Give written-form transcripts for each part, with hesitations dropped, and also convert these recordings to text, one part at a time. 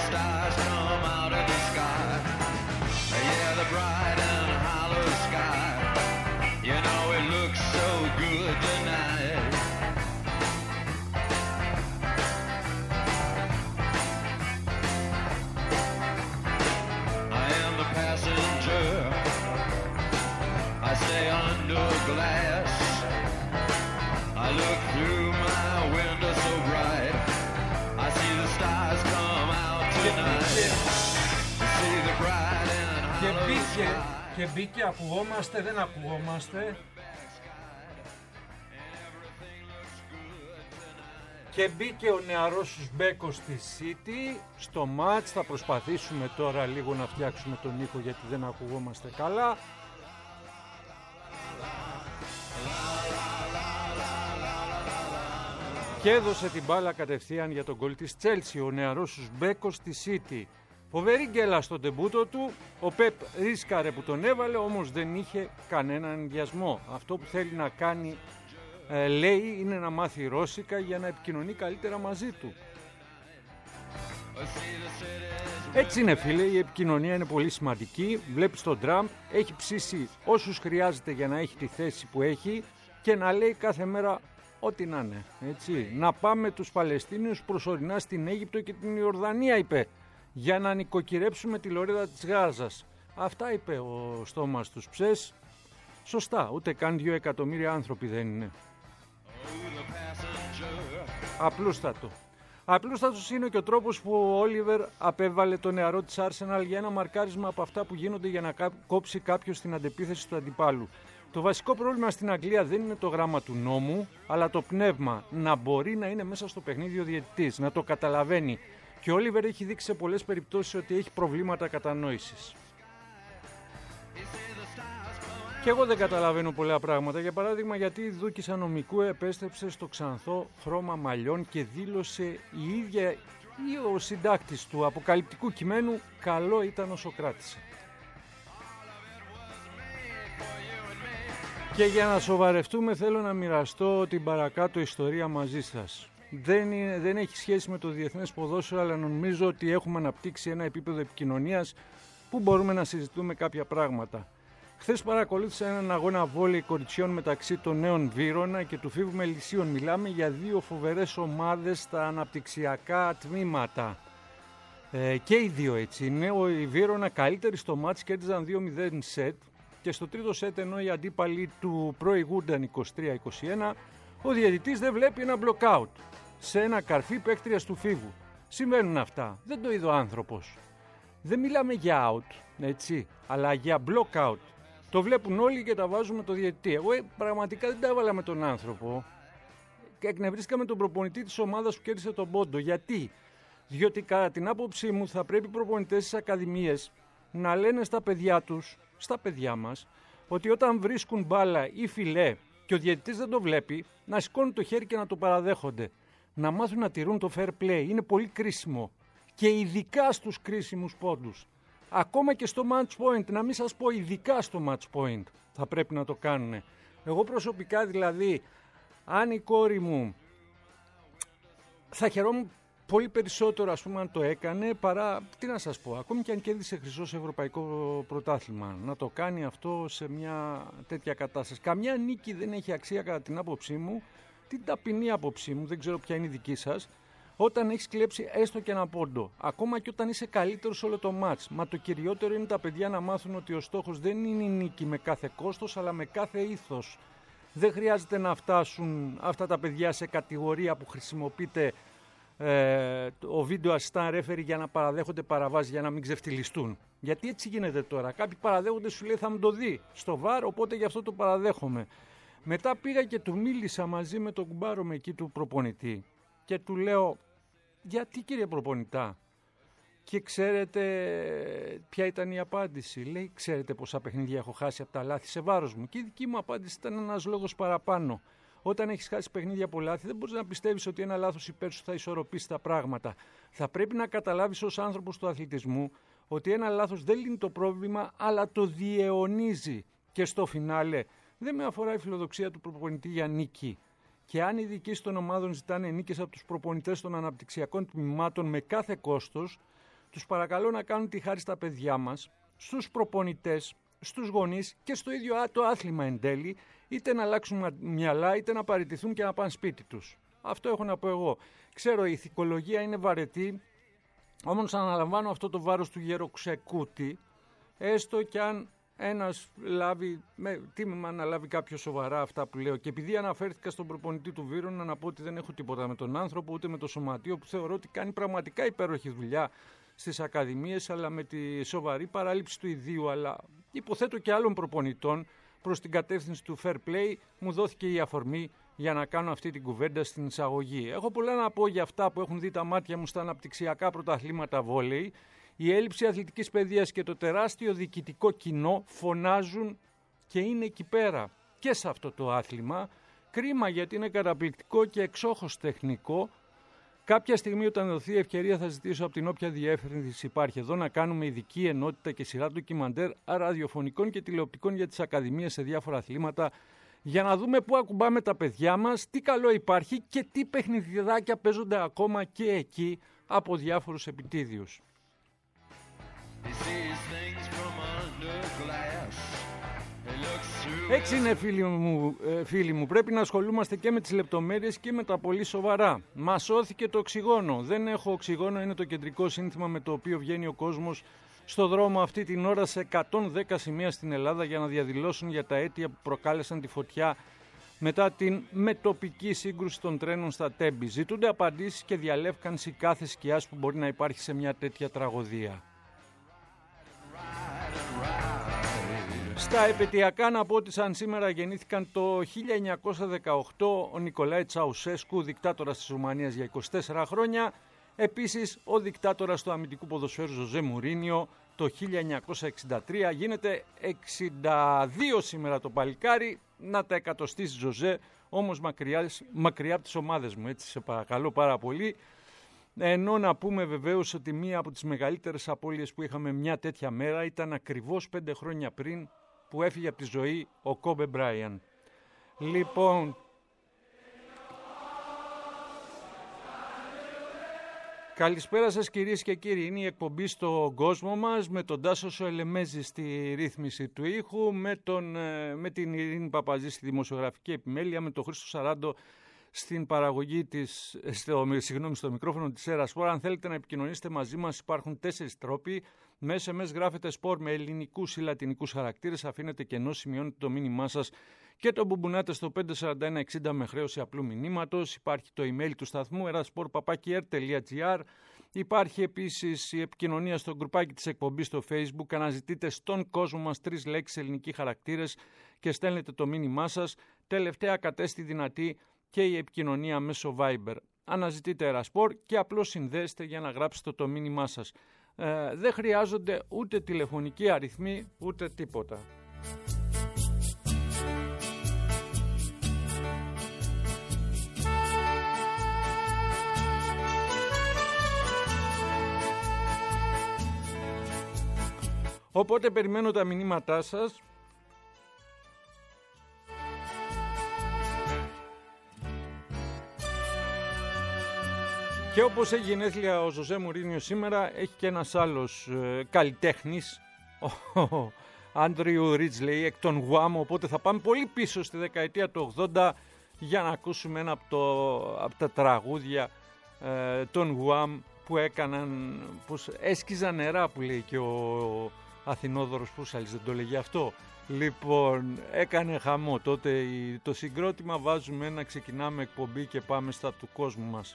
stars come out of the sky. Yeah, the bright and hollow sky. You know it looks so good tonight. I am the passenger. I stay under glass. I look through my window so bright. I see the stars come out tonight. See the bright and hollow sky. Και μπήκε, ακουγόμαστε, δεν ακουγόμαστε. Και μπήκε ο νεαρός Ουσμπέκος στη City στο μάτς. Θα προσπαθήσουμε τώρα λίγο να φτιάξουμε τον ήχο γιατί δεν ακουγόμαστε καλά. Και έδωσε την μπάλα κατευθείαν για τον γκολ της Chelsea ο νεαρός Ουσμπέκος στη City. Φοβερή γκέλα στον τεμπούτο του, ο Πεπ ρίσκαρε που τον έβαλε, όμως δεν είχε κανέναν ενδιασμό. Αυτό που θέλει να κάνει, λέει, είναι να μάθει ρώσικα για να επικοινωνεί καλύτερα μαζί του. Έτσι είναι φίλε, η επικοινωνία είναι πολύ σημαντική. Βλέπεις τον Τραμπ, έχει ψήσει όσους χρειάζεται για να έχει τη θέση που έχει και να λέει κάθε μέρα ό,τι να είναι. Έτσι. Να πάμε τους Παλαιστίνιους προσωρινά στην Αίγυπτο και την Ιορδανία, είπε, για να νοικοκυρέψουμε τη λωρίδα της Γάζας. Αυτά είπε ο στόμας τους ψες. Σωστά, ούτε καν 2 εκατομμύρια άνθρωποι δεν είναι. Απλούστατο. Απλούστατος είναι και ο τρόπος που ο Όλιβερ απέβαλε το νεαρό της Arsenal για ένα μαρκάρισμα από αυτά που γίνονται για να κόψει κάποιος την αντεπίθεση του αντιπάλου. Το βασικό πρόβλημα στην Αγγλία δεν είναι το γράμμα του νόμου, αλλά το πνεύμα. Να μπορεί να είναι μέσα στο παιχνίδι ο διαιτητής, να το καταλαβαίνει. Και ο Όλιβερ έχει δείξει σε πολλές περιπτώσεις ότι έχει προβλήματα κατανόησης. Και εγώ δεν καταλαβαίνω πολλά πράγματα. Για παράδειγμα, γιατί η δούκισσα νομικού επέστρεψε στο ξανθό χρώμα μαλλιών και δήλωσε η ίδια ή ο συντάκτης του αποκαλυπτικού κειμένου καλό ήταν όσο κράτησε. Και για να σοβαρευτούμε θέλω να μοιραστώ την παρακάτω ιστορία μαζί σας. Δεν έχει σχέση με το διεθνές ποδόσφαιρο, αλλά νομίζω ότι έχουμε αναπτύξει ένα επίπεδο επικοινωνίας που μπορούμε να συζητούμε κάποια πράγματα. Χθες παρακολούθησα έναν αγώνα βόλεϊ κοριτσιών μεταξύ των Νέων Βύρωνα και του Φίβου Μελισσίων. Μιλάμε για δύο φοβερές ομάδες στα αναπτυξιακά τμήματα. Και οι δύο έτσι είναι. Οι Βύρωνα καλύτεροι στο μάτς κέρδιζαν 2-0 σετ και στο τρίτο σετ, ενώ οι αντίπαλοι του προηγούνταν 23-21, ο διαιτητής δεν βλέπει ένα blockout σε ένα καρφί παίκτριας του Φίβου. Συμβαίνουν αυτά. Δεν το είδε ο άνθρωπος. Δεν μιλάμε για out, έτσι, αλλά για blockout. Το βλέπουν όλοι και τα βάζουμε το διαιτητή. Εγώ πραγματικά δεν τα έβαλα με τον άνθρωπο. Και εκνευρίστηκα με τον προπονητή της ομάδας που κέρδισε τον πόντο. Γιατί? Διότι κατά την άποψή μου θα πρέπει οι προπονητές στις ακαδημίες να λένε στα παιδιά τους, στα παιδιά μας, ότι όταν βρίσκουν μπάλα ή φιλέ και ο διαιτητής δεν το βλέπει, να σηκώνουν το χέρι και να το παραδέχονται. Να μάθουν να τηρούν το fair play. Είναι πολύ κρίσιμο. Και ειδικά στους κρίσιμους πόντους. Ακόμα και στο match point, να μην σας πω ειδικά στο match point θα πρέπει να το κάνουν. Εγώ προσωπικά δηλαδή, αν η κόρη μου, θα χαιρόμουν πολύ περισσότερο ας πούμε αν το έκανε παρά, τι να σας πω, ακόμη και αν κέρδισε χρυσό σε ευρωπαϊκό πρωτάθλημα, να το κάνει αυτό σε μια τέτοια κατάσταση. Καμιά νίκη δεν έχει αξία κατά την άποψή μου, την ταπεινή άποψή μου, δεν ξέρω ποια είναι η δική σας. Όταν έχεις κλέψει έστω και ένα πόντο, ακόμα και όταν είσαι καλύτερος σε όλο το μάτς. Μα το κυριότερο είναι τα παιδιά να μάθουν ότι ο στόχος δεν είναι η νίκη με κάθε κόστος, αλλά με κάθε ήθος. Δεν χρειάζεται να φτάσουν αυτά τα παιδιά σε κατηγορία που χρησιμοποιείται ο video assistant referee για να παραδέχονται παραβάσεις, για να μην ξεφτυλιστούν. Γιατί έτσι γίνεται τώρα. Κάποιοι παραδέχονται, σου λέει θα μου το δει στο VAR, οπότε γι' αυτό το παραδέχομαι. Μετά πήγα και του μίλησα μαζί με τον κουμπάρο με εκεί του προπονητή και του λέω, γιατί κύριε προπονητά? Και ξέρετε ποια ήταν η απάντηση? Λέει, ξέρετε πόσα παιχνίδια έχω χάσει από τα λάθη σε βάρος μου? Και η δική μου απάντηση ήταν ένας λόγος παραπάνω. Όταν έχεις χάσει παιχνίδια από λάθη, δεν μπορείς να πιστεύεις ότι ένα λάθος υπέρ σου θα ισορροπήσει τα πράγματα. Θα πρέπει να καταλάβεις ως άνθρωπος του αθλητισμού ότι ένα λάθος δεν λύνει το πρόβλημα, αλλά το διαιωνίζει. Και στο φινάλε, δεν με αφορά η φιλοδοξία του προπονητή για νίκη. Και αν οι διοικήσεις των ομάδων ζητάνε νίκες από τους προπονητές των αναπτυξιακών τμήματων με κάθε κόστος, Τους παρακαλώ να κάνουν τη χάρη στα παιδιά μας, στους προπονητές, στους γονείς και στο ίδιο το άθλημα εν τέλει, είτε να αλλάξουν μυαλά είτε να παραιτηθούν και να πάνε σπίτι τους. Αυτό έχω να πω εγώ. Ξέρω, η ηθικολογία είναι βαρετή, όμως αναλαμβάνω αυτό το βάρος του γεροξεκούτη, έστω κι αν ένας λάβει, τίμημα να λάβει κάποιο σοβαρά αυτά που λέω. Και επειδή αναφέρθηκα στον προπονητή του Βύρωνα, να πω ότι δεν έχω τίποτα με τον άνθρωπο ούτε με το σωματείο, που θεωρώ ότι κάνει πραγματικά υπέροχη δουλειά στις ακαδημίες, αλλά με τη σοβαρή παράληψη του ιδίου, αλλά υποθέτω και άλλων προπονητών, προς την κατεύθυνση του fair play, μου δόθηκε η αφορμή για να κάνω αυτή την κουβέντα στην εισαγωγή. Έχω πολλά να πω για αυτά που έχουν δει τα μάτια μου στα αναπτυξιακά πρωταθλήματα βόλεϊ. Η έλλειψη αθλητικής παιδείας και το τεράστιο διοικητικό κοινό φωνάζουν και είναι εκεί πέρα και σε αυτό το άθλημα. Κρίμα, γιατί είναι καταπληκτικό και εξόχως τεχνικό. Κάποια στιγμή, όταν δοθεί η ευκαιρία, θα ζητήσω από την όποια διεύθυνση υπάρχει εδώ να κάνουμε ειδική ενότητα και σειρά ντοκιμαντέρ ραδιοφωνικών και τηλεοπτικών για τις ακαδημίες σε διάφορα αθλήματα, για να δούμε πού ακουμπάμε τα παιδιά μας, τι καλό υπάρχει και τι παιχνιδιδάκια παίζονται ακόμα και εκεί από διάφορους επιτίδιους. Έτσι είναι, φίλοι μου, πρέπει να ασχολούμαστε και με τις λεπτομέρειες και με τα πολύ σοβαρά. Μας σώθηκε το οξυγόνο. Δεν έχω οξυγόνο, είναι το κεντρικό σύνθημα με το οποίο βγαίνει ο κόσμος στο δρόμο αυτή την ώρα σε 110 σημεία στην Ελλάδα για να διαδηλώσουν για τα αίτια που προκάλεσαν τη φωτιά μετά την μετοπική σύγκρουση των τρένων στα Τέμπη. Ζητούνται απαντήσεις και διαλεύκανση κάθε σκιάς που μπορεί να υπάρχει σε μια τέτοια τραγωδία. Στα επαιτειακά να πω ότι σαν σήμερα γεννήθηκαν το 1918 ο Νικολάη Τσαουσέσκου, δικτάτορας της Ρουμανίας για 24 χρόνια. Επίσης ο δικτάτορας του αμυντικού ποδοσφαίρου Ζωζέ Μουρίνιο το 1963. Γίνεται 62 σήμερα το παλικάρι, να τα εκατοστήσει Ζωζέ, όμως μακριά από τις ομάδες μου, έτσι σε παρακαλώ πάρα πολύ. Ενώ να πούμε βεβαίως ότι μία από τις μεγαλύτερες απώλειες που είχαμε μια τέτοια μέρα ήταν ακριβώς 5 χρόνια πριν που έφυγε από τη ζωή ο Κόμπε Μπράιαν. Λοιπόν, καλησπέρα σας κυρίες και κύριοι. Είναι η εκπομπή στον κόσμο μας με τον Τάσο Σοελεμέζη στη ρύθμιση του ήχου, με την Ειρήνη Παπαζή στη δημοσιογραφική επιμέλεια, με τον Χρήστο Σαράντο στην παραγωγή στο μικρόφωνο της Έρα Σπορ. Αν θέλετε να επικοινωνήσετε μαζί μας, υπάρχουν 4 τρόποι. Με SMS γράφετε σπορ με ελληνικούς ή λατινικούς χαρακτήρες, αφήνετε κενό, σημειώνετε το μήνυμά σας και το μπουμπουνάτε στο 54160 με χρέωση απλού μηνύματος. Υπάρχει το email του σταθμού erasport@er.gr. Υπάρχει επίσης η επικοινωνία στο γκρουπάκι της εκπομπής στο Facebook. Αναζητείτε στον κόσμο μας 3 λέξεις ελληνικοί χαρακτήρες και στέλνετε το μήνυμά σας. Τελευταία κατέστη δυνατή και η επικοινωνία μέσω Viber. Αναζητείτε Ερασπορ και απλώς συνδέστε για να γράψετε το μήνυμά σας. Δεν χρειάζονται ούτε τηλεφωνικοί αριθμοί ούτε τίποτα. Οπότε περιμένω τα μηνύματά σας. Και όπως έχει γενέθλια ο Ζωζέ Μουρίνιο σήμερα, έχει και ένας άλλος καλλιτέχνης, ο Άντριου Ρίτζλεϊ εκ των Γουάμ, οπότε θα πάμε πολύ πίσω στη δεκαετία του 80 για να ακούσουμε ένα από τα τραγούδια των Γουάμ που έκαναν, που έσκιζαν νερά, που λέει και ο Αθηνόδωρος Πούσαλης, δεν το λέγει αυτό. Λοιπόν, έκανε χαμό τότε το συγκρότημα. Βάζουμε ένα, ξεκινάμε εκπομπή και πάμε στα του κόσμου μας.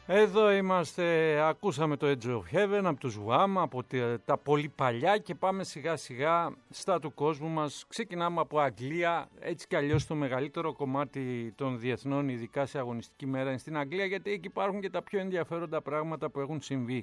Εδώ είμαστε, ακούσαμε το Edge of Heaven από τους Wham, από τα πολύ παλιά και πάμε σιγά σιγά στα του κόσμου μας. Ξεκινάμε από Αγγλία, έτσι κι αλλιώς το μεγαλύτερο κομμάτι των διεθνών, ειδικά σε αγωνιστική μέρα, είναι στην Αγγλία, γιατί εκεί υπάρχουν και τα πιο ενδιαφέροντα πράγματα που έχουν συμβεί.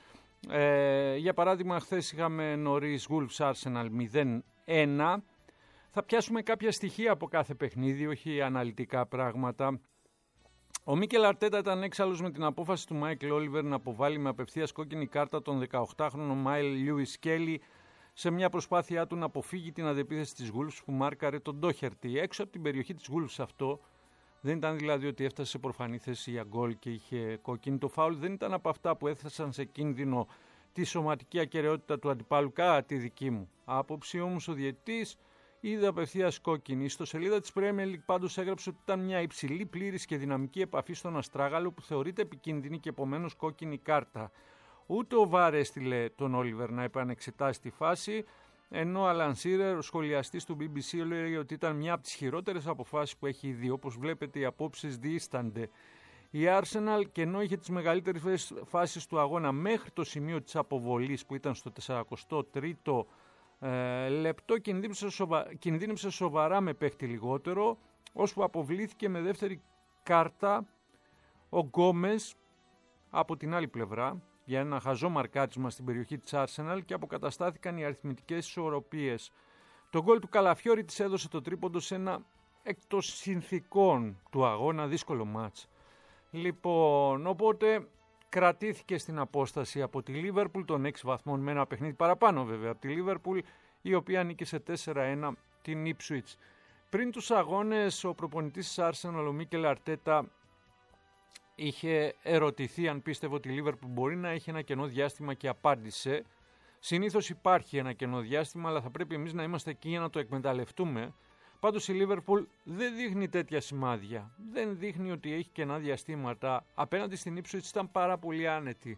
Για παράδειγμα, χθες είχαμε νωρίς Wolves Arsenal 0-1. Θα πιάσουμε κάποια στοιχεία από κάθε παιχνίδι, όχι αναλυτικά πράγματα. Ο Μίκελ Αρτέτα ήταν έξαλλος με την απόφαση του Μάικλ Όλιβερ να αποβάλει με απευθείας κόκκινη κάρτα τον 18χρονο Μάιλ Λιούις Κέλι σε μια προσπάθειά του να αποφύγει την αντεπίθεση της Wolves που μάρκαρε τον Ντόχερτι. Έξω από την περιοχή της Wolves αυτό, δεν ήταν δηλαδή ότι έφτασε σε προφανή θέση για γκολ και είχε κόκκινη. Το φάουλ δεν ήταν από αυτά που έθεσαν σε κίνδυνο τη σωματική ακεραιότητα του αντιπάλου, κατά τη δική μου άποψη. Όμως ο διαιτητής είδε απευθείας κόκκινη. Στο σελίδα της Premier League πάντως έγραψε ότι ήταν μια υψηλή, πλήρης και δυναμική επαφή στον αστράγαλο που θεωρείται επικίνδυνη και επομένως κόκκινη κάρτα. Ούτε ο Βάρ έστειλε τον Όλιβερ να επανεξετάσει τη φάση, ενώ ο Αλαν Σίρερ, ο σχολιαστής του BBC, έλεγε ότι ήταν μια από τις χειρότερες αποφάσεις που έχει δει. Όπως βλέπετε, οι απόψεις διήστανται. Η Arsenal, και ενώ είχε τις μεγαλύτερες φάσεις του αγώνα μέχρι το σημείο της αποβολής που ήταν στο 43ο λεπτό, κινδύνεψε σοβαρά με παίχτη λιγότερο, ώσπου αποβλήθηκε με δεύτερη κάρτα ο Γκόμες από την άλλη πλευρά για ένα χαζό μαρκάρισμα στην περιοχή της Arsenal και αποκαταστάθηκαν οι αριθμητικές ισορροπίες. Το γκολ του Καλαφιόρη της έδωσε το τρίποντο σε ένα εκτός συνθηκών του αγώνα δύσκολο μάτς. Λοιπόν, οπότε κρατήθηκε στην απόσταση από τη Λίβερπουλ των 6 βαθμών με ένα παιχνίδι παραπάνω βέβαια από τη Λίβερπουλ, η οποία νίκησε 4-1 την Ipswich. Πριν τους αγώνες, ο προπονητής της Arsenal, ο Μίκελ Αρτέτα, είχε ερωτηθεί αν πίστευε ότι η Λίβερπουλ μπορεί να έχει ένα κενό διάστημα και απάντησε. Συνήθως υπάρχει ένα κενό διάστημα, αλλά θα πρέπει εμείς να είμαστε εκεί για να το εκμεταλλευτούμε. Πάντως η Λίβερπουλ δεν δείχνει τέτοια σημάδια. Δεν δείχνει ότι έχει κενά διαστήματα. Απέναντι στην Ipswich ήταν πάρα πολύ άνετη.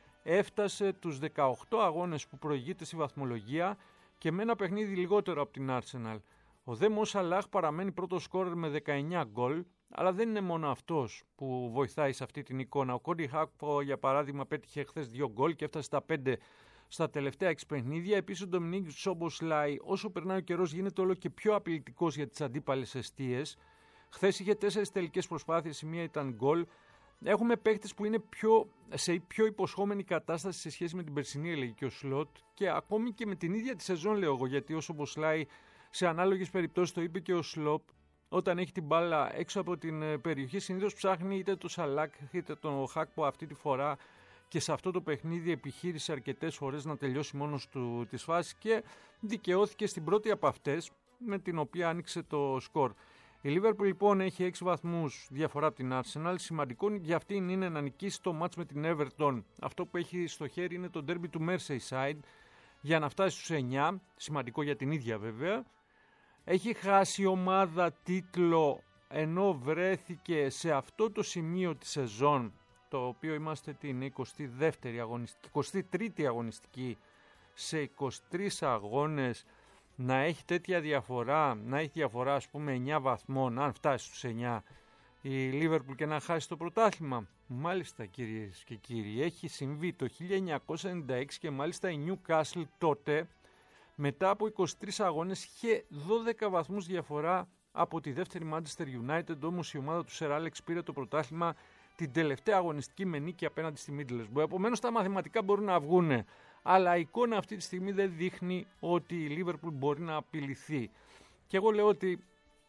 Έφτασε τους 18 αγώνες που προηγείται στη βαθμολογία και με ένα παιχνίδι λιγότερο από την Arsenal. Ο Δε Μο Σαλάχ παραμένει πρώτος σκόρερ με 19 γκολ, αλλά δεν είναι μόνο αυτός που βοηθάει σε αυτή την εικόνα. Ο Κόντι Χάκπο, για παράδειγμα, πέτυχε χθες 2 γκολ και έφτασε στα 5 στα τελευταία 6 παιχνίδια. Επίσης ο Ντομινίκ Σόμποσλάι, όσο περνάει ο καιρός, γίνεται όλο και πιο απειλητικός για τις αντίπαλες εστίες. Χθες είχε 4 τελικές προσπάθειες, η μία ήταν γκολ. Έχουμε παίκτες που είναι σε πιο υποσχόμενη κατάσταση σε σχέση με την περσινή, έλεγε και ο Σλότ, και ακόμη και με την ίδια τη σεζόν, λέω εγώ, γιατί ο Σόμποσλάι σε ανάλογες περιπτώσεις, το είπε και ο Σλόπ, όταν έχει την μπάλα έξω από την περιοχή, συνήθως ψάχνει είτε το Σαλάκ είτε τον Χάκπο. Αυτή τη φορά και σε αυτό το παιχνίδι επιχείρησε αρκετές φορές να τελειώσει μόνος του τις φάσεις και δικαιώθηκε στην πρώτη από αυτές, με την οποία άνοιξε το σκορ. Η Liverpool λοιπόν έχει 6 βαθμούς διαφορά από την Arsenal. Σημαντικό για αυτήν είναι να νικήσει το μάτς με την Everton. Αυτό που έχει στο χέρι είναι το derby του Merseyside για να φτάσει στους 9. Σημαντικό για την ίδια βέβαια. Έχει χάσει ομάδα τίτλο ενώ βρέθηκε σε αυτό το σημείο της σεζόν, το οποίο είμαστε την 22η αγωνιστική, 23η αγωνιστική, σε 23 αγώνες, να έχει τέτοια διαφορά, να έχει διαφορά ας πούμε 9 βαθμών, αν φτάσει στους 9, η Liverpool, και να χάσει το πρωτάθλημα. Μάλιστα κυρίες και κύριοι, έχει συμβεί το 1996 και μάλιστα η Newcastle τότε, μετά από 23 αγώνες, είχε 12 βαθμούς διαφορά από τη δεύτερη Manchester United, όμως η ομάδα του Sir Alex πήρε το πρωτάθλημα την τελευταία αγωνιστική με νίκη απέναντι στη Middlesbrough. Επομένως τα μαθηματικά μπορούν να βγούνε, αλλά η εικόνα αυτή τη στιγμή δεν δείχνει ότι η Liverpool μπορεί να απειληθεί. Και εγώ λέω ότι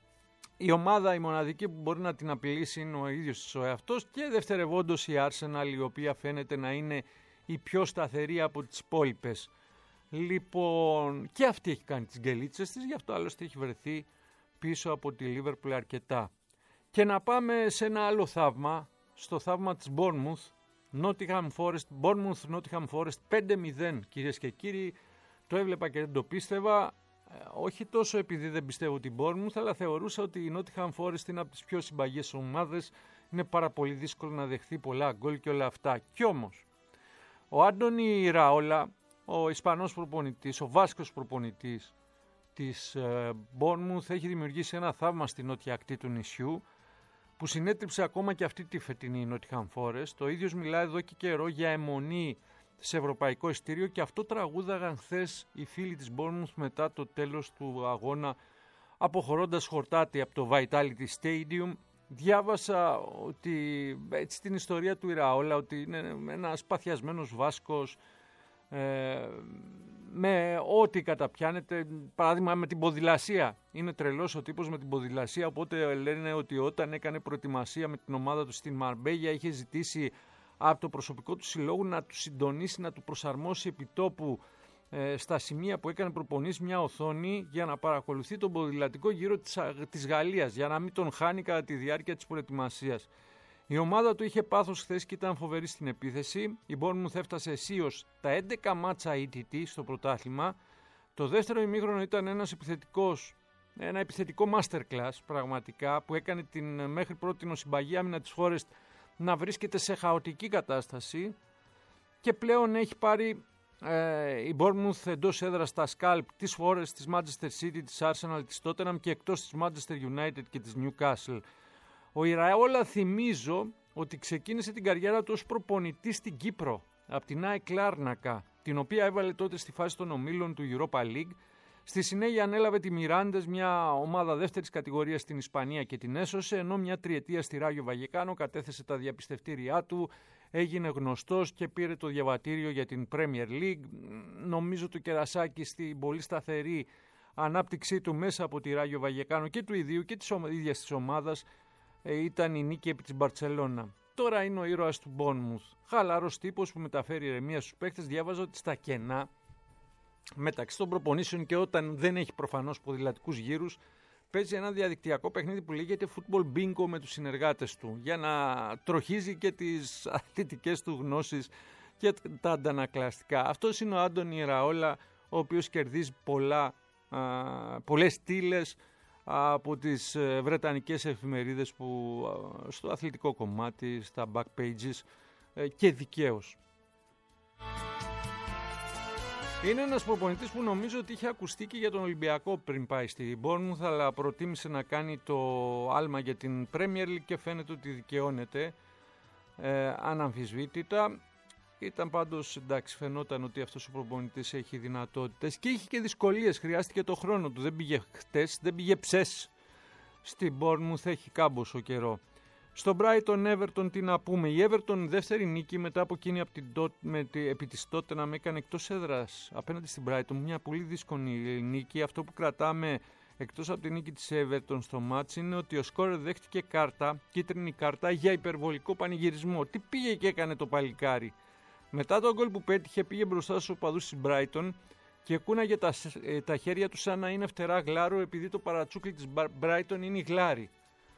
η ομάδα, η μοναδική που μπορεί να την απειλήσει είναι ο ίδιος ο εαυτός, και δευτερευόντως η Arsenal, η οποία φαίνεται να είναι η πιο σταθερή από τις υπόλοιπες. Λοιπόν, και αυτή έχει κάνει τις γκελίτσες της, γι' αυτό άλλωστε έχει βρεθεί πίσω από τη Liverpool αρκετά. Και να πάμε σε ένα άλλο θαύμα, στο θαύμα της Bournemouth, Bournemouth-Nottingham Forest 5-0, κυρίες και κύριοι. Το έβλεπα και δεν το πίστευα, όχι τόσο επειδή δεν πιστεύω την Bournemouth, αλλά θεωρούσα ότι η Nottingham Forest είναι από τις πιο συμπαγές ομάδες, είναι πάρα πολύ δύσκολο να δεχθεί πολλά γκολ και όλα αυτά. Κι όμως, ο Άντονι Ραόλα, ο Ισπανός προπονητής, ο Βάσκος προπονητής της Bournemouth, έχει δημιουργήσει ένα θαύμα στη νότια ακτή του νησιού, που συνέτριψε ακόμα και αυτή τη φετινή Nottingham Forest. Ο ίδιος μιλάει εδώ και καιρό για αιμονή σε ευρωπαϊκό ειστήριο και αυτό τραγούδαγαν χθες οι φίλοι της Bournemouth μετά το τέλος του αγώνα, αποχωρώντας χορτάτη από το Vitality Stadium. Διάβασα ότι έτσι την ιστορία του Ιραόλα, ότι είναι ένας παθιασμένος Βάσκος, με ό,τι καταπιάνεται, παράδειγμα με την ποδηλασία. Είναι τρελός ο τύπος με την ποδηλασία, οπότε λένε ότι όταν έκανε προετοιμασία με την ομάδα του στην Μαρμπέγια είχε ζητήσει από το προσωπικό του συλλόγου να του συντονίσει, να του προσαρμόσει επιτόπου στα σημεία που έκανε προπονήσεις μια οθόνη για να παρακολουθεί τον ποδηλατικό γύρο της Γαλλίας, για να μην τον χάνει κατά τη διάρκεια της προετοιμασίας. Η ομάδα του είχε πάθος χθες και ήταν φοβερή στην επίθεση. Η Bournemouth έφτασε αισίως τα 11 μάτσα ETT στο πρωτάθλημα. Το δεύτερο ημίχρονο ήταν ένα επιθετικό masterclass πραγματικά, που έκανε την μέχρι πρώτη συμπαγή άμυνα της Forest να βρίσκεται σε χαοτική κατάσταση και πλέον έχει πάρει η Bournemouth εντός έδρας τα σκάλπ της Forest, της Manchester City, της Arsenal, της Tottenham και εκτός της Manchester United και της Newcastle. Ο Ιραόλα, θυμίζω ότι ξεκίνησε την καριέρα του ως προπονητή στην Κύπρο από την ΑΕΚ Λάρνακα, την οποία έβαλε τότε στη φάση των ομίλων του Europa League. Στη συνέχεια ανέλαβε τη Μιράντες, μια ομάδα δεύτερης κατηγορίας στην Ισπανία, και την έσωσε, ενώ μια τριετία στη Ράγιο Βαγεκάνο κατέθεσε τα διαπιστευτήριά του, έγινε γνωστός και πήρε το διαβατήριο για την Premier League. Νομίζω το κερασάκι στην πολύ σταθερή ανάπτυξή του μέσα από τη Ράγιο Βαγεκάνο και του ιδίου και της ίδιας της ομάδας ήταν η νίκη επί της Μπαρτσελώνα. Τώρα είναι ο ήρωας του Bournemouth. Χαλαρός τύπος που μεταφέρει ηρεμία στους παίκτες. Διάβαζα ότι στα κενά μεταξύ των προπονήσεων και όταν δεν έχει προφανώς ποδηλατικούς γύρους, παίζει ένα διαδικτυακό παιχνίδι που λέγεται Football Bingo με τους συνεργάτες του, για να τροχίζει και τις αθλητικές του γνώσεις και τα αντανακλαστικά. Αυτός είναι ο Άντονι Ιραόλα, ο οποίος κερδίζει πολλές στήλες από τις βρετανικές εφημερίδες που στο αθλητικό κομμάτι, στα back pages, και δικαίως. Είναι ένας προπονητής που νομίζω ότι είχε ακουστεί και για τον Ολυμπιακό πριν πάει στη Bournemouth, αλλά προτίμησε να κάνει το άλμα για την Premier League και φαίνεται ότι δικαιώνεται αναμφισβήτητα. Ήταν πάντως, εντάξει, φαινόταν ότι αυτός ο προπονητής έχει δυνατότητες και είχε και δυσκολίες, χρειάστηκε το χρόνο του, δεν πήγε χτες, δεν πήγε ψες στην Bournemouth, έχει κάμποσο καιρό. Στο Brighton Everton τι να πούμε, η Everton δεύτερη νίκη μετά από εκείνη επί της Tottenham έκανε εκτός έδρας απέναντι στην Brighton, μια πολύ δύσκολη νίκη. Αυτό που κρατάμε εκτός από τη νίκη της Everton στο μάτς είναι ότι ο σκόρερ δέχτηκε κίτρινη κάρτα για υπερβολικό πανηγυρισμό. Τι πήγε και έκανε το παλικάρι? Μετά το γκολ που πέτυχε πήγε μπροστά στους οπαδούς της Brighton και κούναγε τα χέρια του σαν να είναι φτερά γλάρο, επειδή το παρατσούκλι της Brighton είναι η γλάρη.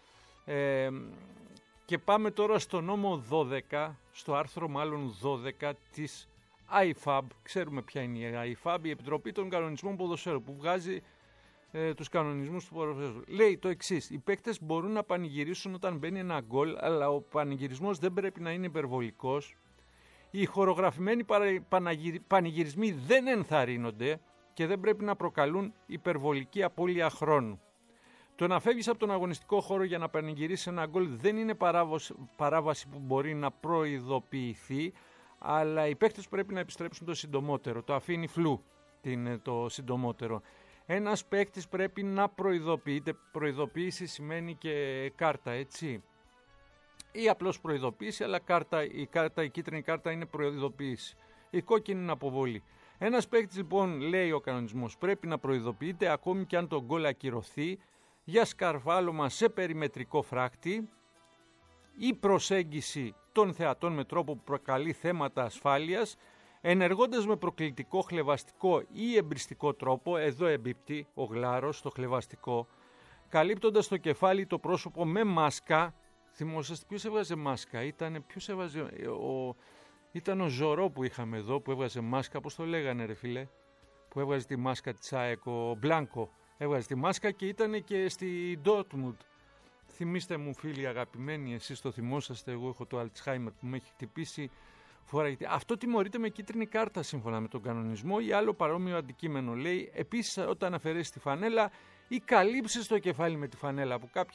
Και πάμε τώρα στο νόμο 12, στο άρθρο μάλλον 12 της IFAB. Ξέρουμε ποια είναι η IFAB, η Επιτροπή των Κανονισμών Ποδοσφαίρου, που βγάζει τους κανονισμούς του ποδοσφαίρου. Λέει το εξής: οι παίκτες μπορούν να πανηγυρίσουν όταν μπαίνει ένα γκολ, αλλά ο πανηγυρισμός δεν πρέπει να είναι υπερβολικός. Οι χορογραφημένοι πανηγυρισμοί δεν ενθαρρύνονται και δεν πρέπει να προκαλούν υπερβολική απώλεια χρόνου. Το να φεύγεις από τον αγωνιστικό χώρο για να πανηγυρίσεις ένα γκολ δεν είναι παράβαση που μπορεί να προειδοποιηθεί, αλλά οι παίκτες πρέπει να επιστρέψουν το συντομότερο. Το αφήνει φλού το συντομότερο. Ένας παίκτης πρέπει να προειδοποιείται. Προειδοποίηση σημαίνει και κάρτα, έτσι. Ή απλώς προειδοποίηση, αλλά η κίτρινη κάρτα είναι προειδοποίηση. Η κόκκινη είναι αποβολή. Ένας παίκτης, λοιπόν, λέει ο κανονισμός, πρέπει να προειδοποιείται ακόμη και αν το γκολ ακυρωθεί για σκαρβάλωμα σε περιμετρικό φράχτη ή προσέγγιση των θεατών με τρόπο που προκαλεί θέματα ασφάλειας, ενεργώντας με προκλητικό, χλευαστικό ή εμπριστικό τρόπο, εδώ εμπίπτει ο γλάρος στο χλευαστικό, καλύπτοντας το κεφάλι το πρόσωπο με μάσκα. Θυμόσαστε ποιος έβγαζε μάσκα? Ήταν ο Ζωρό που είχαμε εδώ, που έβγαζε μάσκα, πώς το λέγανε ρε φίλε, που έβγαζε τη μάσκα της ΑΕΚ, ο Μπλάνκο. Έβγαζε τη μάσκα και ήταν και στη Dortmund. Θυμήστε μου, φίλοι αγαπημένοι, εσείς το θυμόσαστε, εγώ έχω το Αλτσχάιμερ που με έχει χτυπήσει φορά. Αυτό τιμωρείται με κίτρινη κάρτα σύμφωνα με τον κανονισμό ή άλλο παρόμοιο αντικείμενο. Λέει επίσης όταν αφαιρέσει τη φανέλα ή καλύψεις το κεφάλι με τη φανέλα, που κάποιοι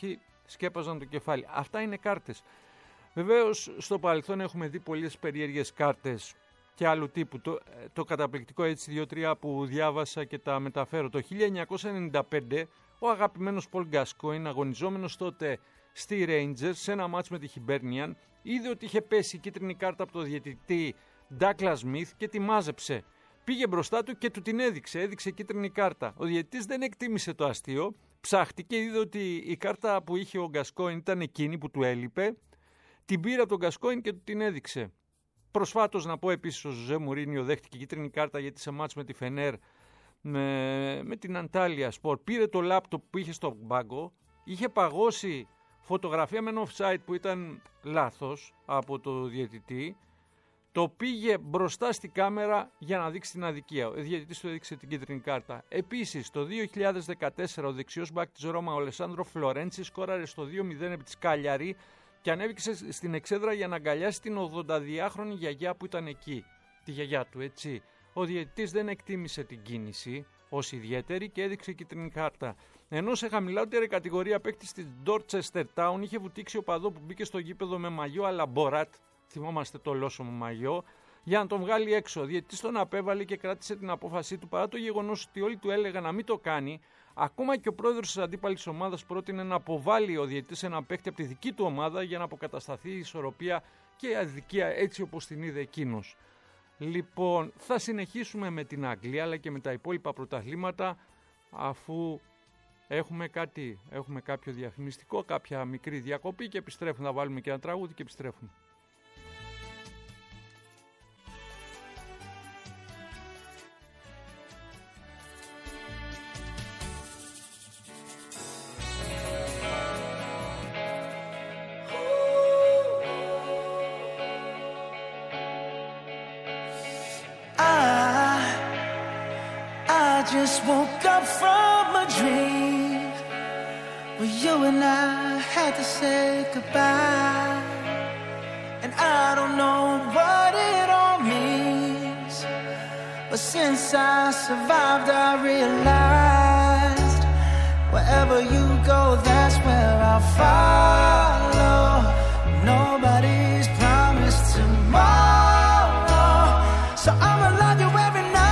σκέπαζαν το κεφάλι. Αυτά είναι κάρτες. Βεβαίως στο παρελθόν έχουμε δει πολλές περίεργες κάρτες και άλλου τύπου. Το καταπληκτικό έτσι 2-3 που διάβασα και τα μεταφέρω. Το 1995 ο αγαπημένος Πολ Γκασκόιν, αγωνιζόμενος τότε στη Rangers σε ένα μάτς με τη Hibernian, είδε ότι είχε πέσει κίτρινη κάρτα από το διαιτητή Douglas Smith και τη μάζεψε. Πήγε μπροστά του και του την έδειξε κίτρινη κάρτα. Ο διαιτητής δεν εκτίμησε το αστείο, ψάχτηκε, είδε ότι η κάρτα που είχε ο Γκασκόιν ήταν εκείνη που του έλειπε, την πήρε από τον Γκασκόιν και του την έδειξε. Προσφάτως να πω επίσης ο Ζωζέ Μουρίνιο δέχτηκε κίτρινη κάρτα γιατί σε μάτς με τη Φενέρ με την Αντάλια Σπορ πήρε το λάπτοπ που είχε στο μπάγκο, είχε παγώσει φωτογραφία με ένα offside που ήταν λάθος από το διαιτητή, το πήγε μπροστά στη κάμερα για να δείξει την αδικία. Ο διαιτητής του έδειξε την κίτρινη κάρτα. Επίσης, το 2014 ο δεξιός μπακ της Ρώμα, ο Αλεσάνδρο Φλορέντσι, σκόραρε στο 2-0 επί της Κάλιαρη και ανέβηκε στην εξέδρα για να αγκαλιάσει την 82χρονη γιαγιά που ήταν εκεί. Τη γιαγιά του, έτσι. Ο διαιτητής δεν εκτίμησε την κίνηση ως ιδιαίτερη και έδειξε κίτρινη κάρτα. Ενώ σε χαμηλότερη κατηγορία παίκτης της Dorchester Town είχε βουτήξει ο παδό που μπήκε στο γήπεδο με μαγιό αλλά Μποράτ, θυμόμαστε το λόσωμο μαγιό, για να τον βγάλει έξω. Ο διαιτητής τον απέβαλε και κράτησε την απόφασή του παρά το γεγονός ότι όλοι του έλεγαν να μην το κάνει. Ακόμα και ο πρόεδρος της αντίπαλης ομάδας πρότεινε να αποβάλει ο διαιτητής ένα παίκτη από τη δική του ομάδα για να αποκατασταθεί η ισορροπία και η αδικία έτσι όπως την είδε εκείνος. Λοιπόν, θα συνεχίσουμε με την Αγγλία αλλά και με τα υπόλοιπα πρωταθλήματα αφού έχουμε κάποιο διαφημιστικό, κάποια μικρή διακοπή και επιστρέφουμε. Θα βάλουμε και ένα τραγούδι και επιστρέφουμε. Just woke up from a dream where you and I had to say goodbye, and I don't know what it all means, but since I survived I realized wherever you go that's where I'll follow. Nobody's promised tomorrow, so I'ma love you every night.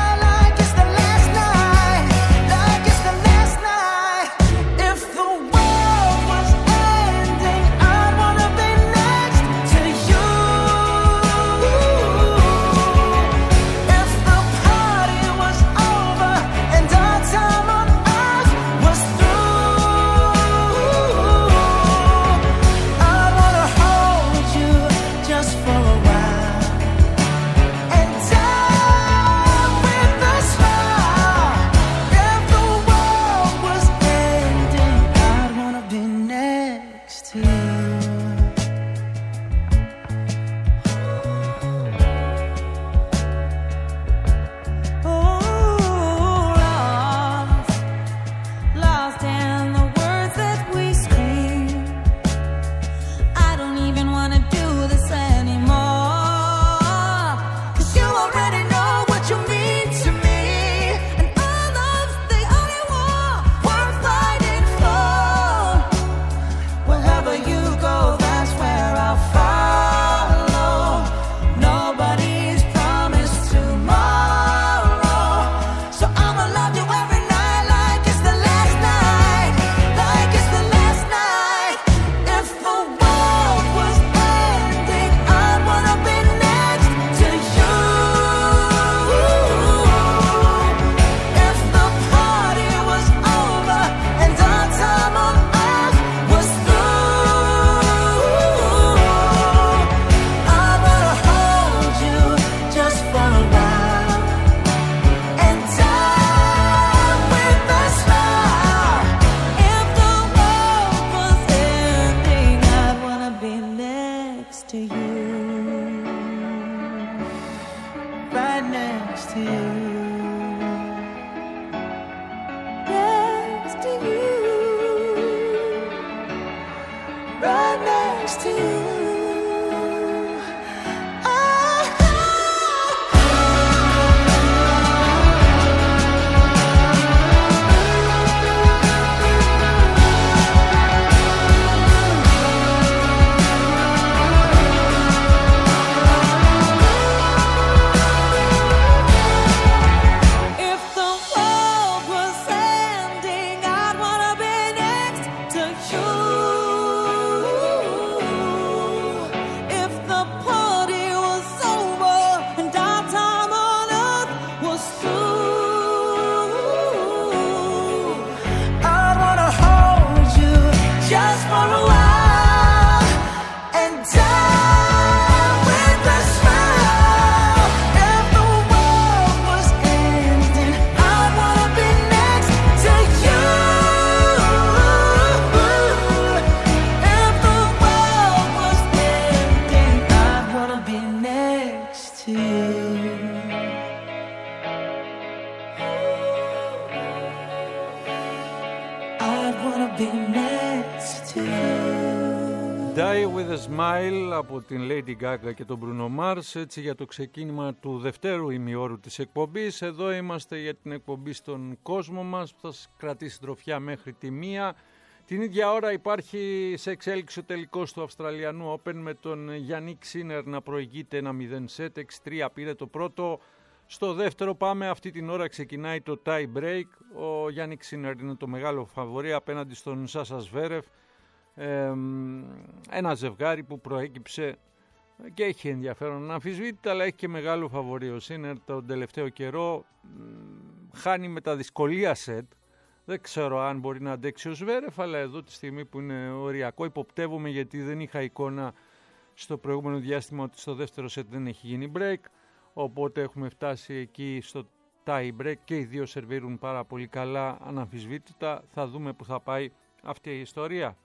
wanna be next to you. Die with a Smile από την Lady Gaga και τον Bruno Mars, έτσι για το ξεκίνημα του δευτέρου ημιώρου της εκπομπής. Εδώ είμαστε για την εκπομπή στον κόσμο μας που θα σας κρατήσει τροφιά μέχρι τη 1. Την ίδια ώρα υπάρχει σε εξέλιξη ο τελικός του Αυστραλιανού Open με τον Γιάννικ Σίνερ να προηγείται ένα 0 σετ, 6-3 πήρε το πρώτο. Στο δεύτερο πάμε, αυτή την ώρα ξεκινάει το tie break. Ο Γιάννικ Σίνερ είναι το μεγάλο φαβορί απέναντι στον Σάσα Σβέρεφ. Ένα ζευγάρι που προέκυψε και έχει ενδιαφέρον να αμφισβήτητα, αλλά έχει και μεγάλο φαβορί. Ο Σίνερ τον τελευταίο καιρό χάνει με τα δυσκολία σετ. Δεν ξέρω αν μπορεί να αντέξει ο Σβέρεφ, αλλά εδώ τη στιγμή που είναι οριακό υποπτεύομαι, γιατί δεν είχα εικόνα στο προηγούμενο διάστημα ότι στο δεύτερο σετ δεν έχει γίνει break, οπότε έχουμε φτάσει εκεί στο tie break και οι δύο σερβίρουν πάρα πολύ καλά, αναμφισβήτητα. Θα δούμε που θα πάει αυτή η ιστορία.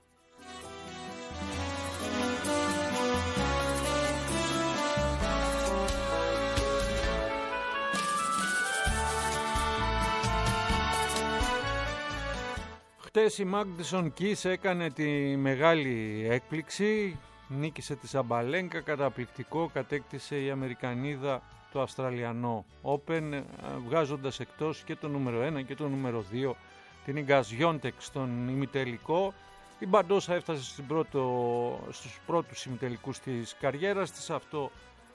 Χτες η Madison Keys έκανε τη μεγάλη έκπληξη, νίκησε τη Σαμπαλένκα, καταπληκτικό, κατέκτησε η Αμερικανίδα το Αυστραλιανό Open, βγάζοντας εκτός και το νούμερο 1 και το νούμερο 2, την Ίγκα Σβιόντεκ στον ημιτελικό. Η Μπαντόσα έφτασε στους πρώτους ημιτελικούς της καριέρας της, αυτό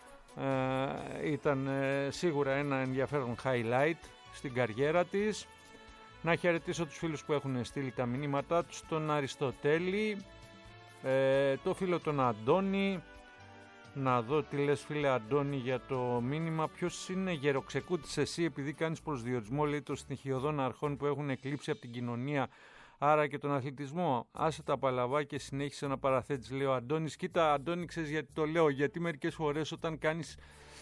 ήταν σίγουρα ένα ενδιαφέρον highlight στην καριέρα της. Να χαιρετήσω τους φίλους που έχουν στείλει τα μηνύματά τους, τον Αριστοτέλη, το φίλο τον Αντώνη. Να δω τι λες, φίλε Αντώνη, για το μήνυμα. Ποιος είναι γεροξεκούτης εσύ, επειδή κάνεις προσδιορισμό, λέει, των στοιχειωδών αρχών που έχουν εκλείψει από την κοινωνία, άρα και τον αθλητισμό. Άσε τα παλαβά και συνέχισε να παραθέτεις, λέει ο Αντώνης. Κοίτα Αντώνη, ξέρεις γιατί το λέω? Γιατί μερικές φορές όταν κάνεις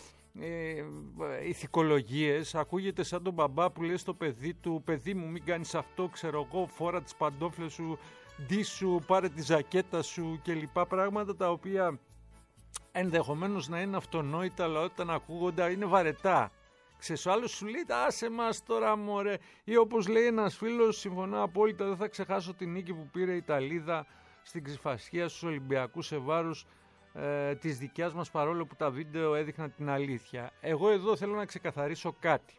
ηθικολογίες ακούγεται σαν τον μπαμπά που λέει στο παιδί του, παιδί μου μην κάνεις αυτό, ξέρω εγώ, φόρα τις παντόφλες σου, ντύσου, πάρε τη ζακέτα σου και λοιπά πράγματα, τα οποία ενδεχομένως να είναι αυτονόητα, αλλά όταν ακούγονται είναι βαρετά. Ξέρεις, ο άλλος σου λέει άσε μας τώρα μωρέ, ή όπως λέει ένας φίλος, συμφωνώ απόλυτα, δεν θα ξεχάσω την νίκη που πήρε η Ιταλίδα στην Ξηφασιά στους Ολυμπιακούς σε βάρος της δικιάς μας, παρόλο που τα βίντεο έδειχναν την αλήθεια. Εγώ εδώ θέλω να ξεκαθαρίσω κάτι.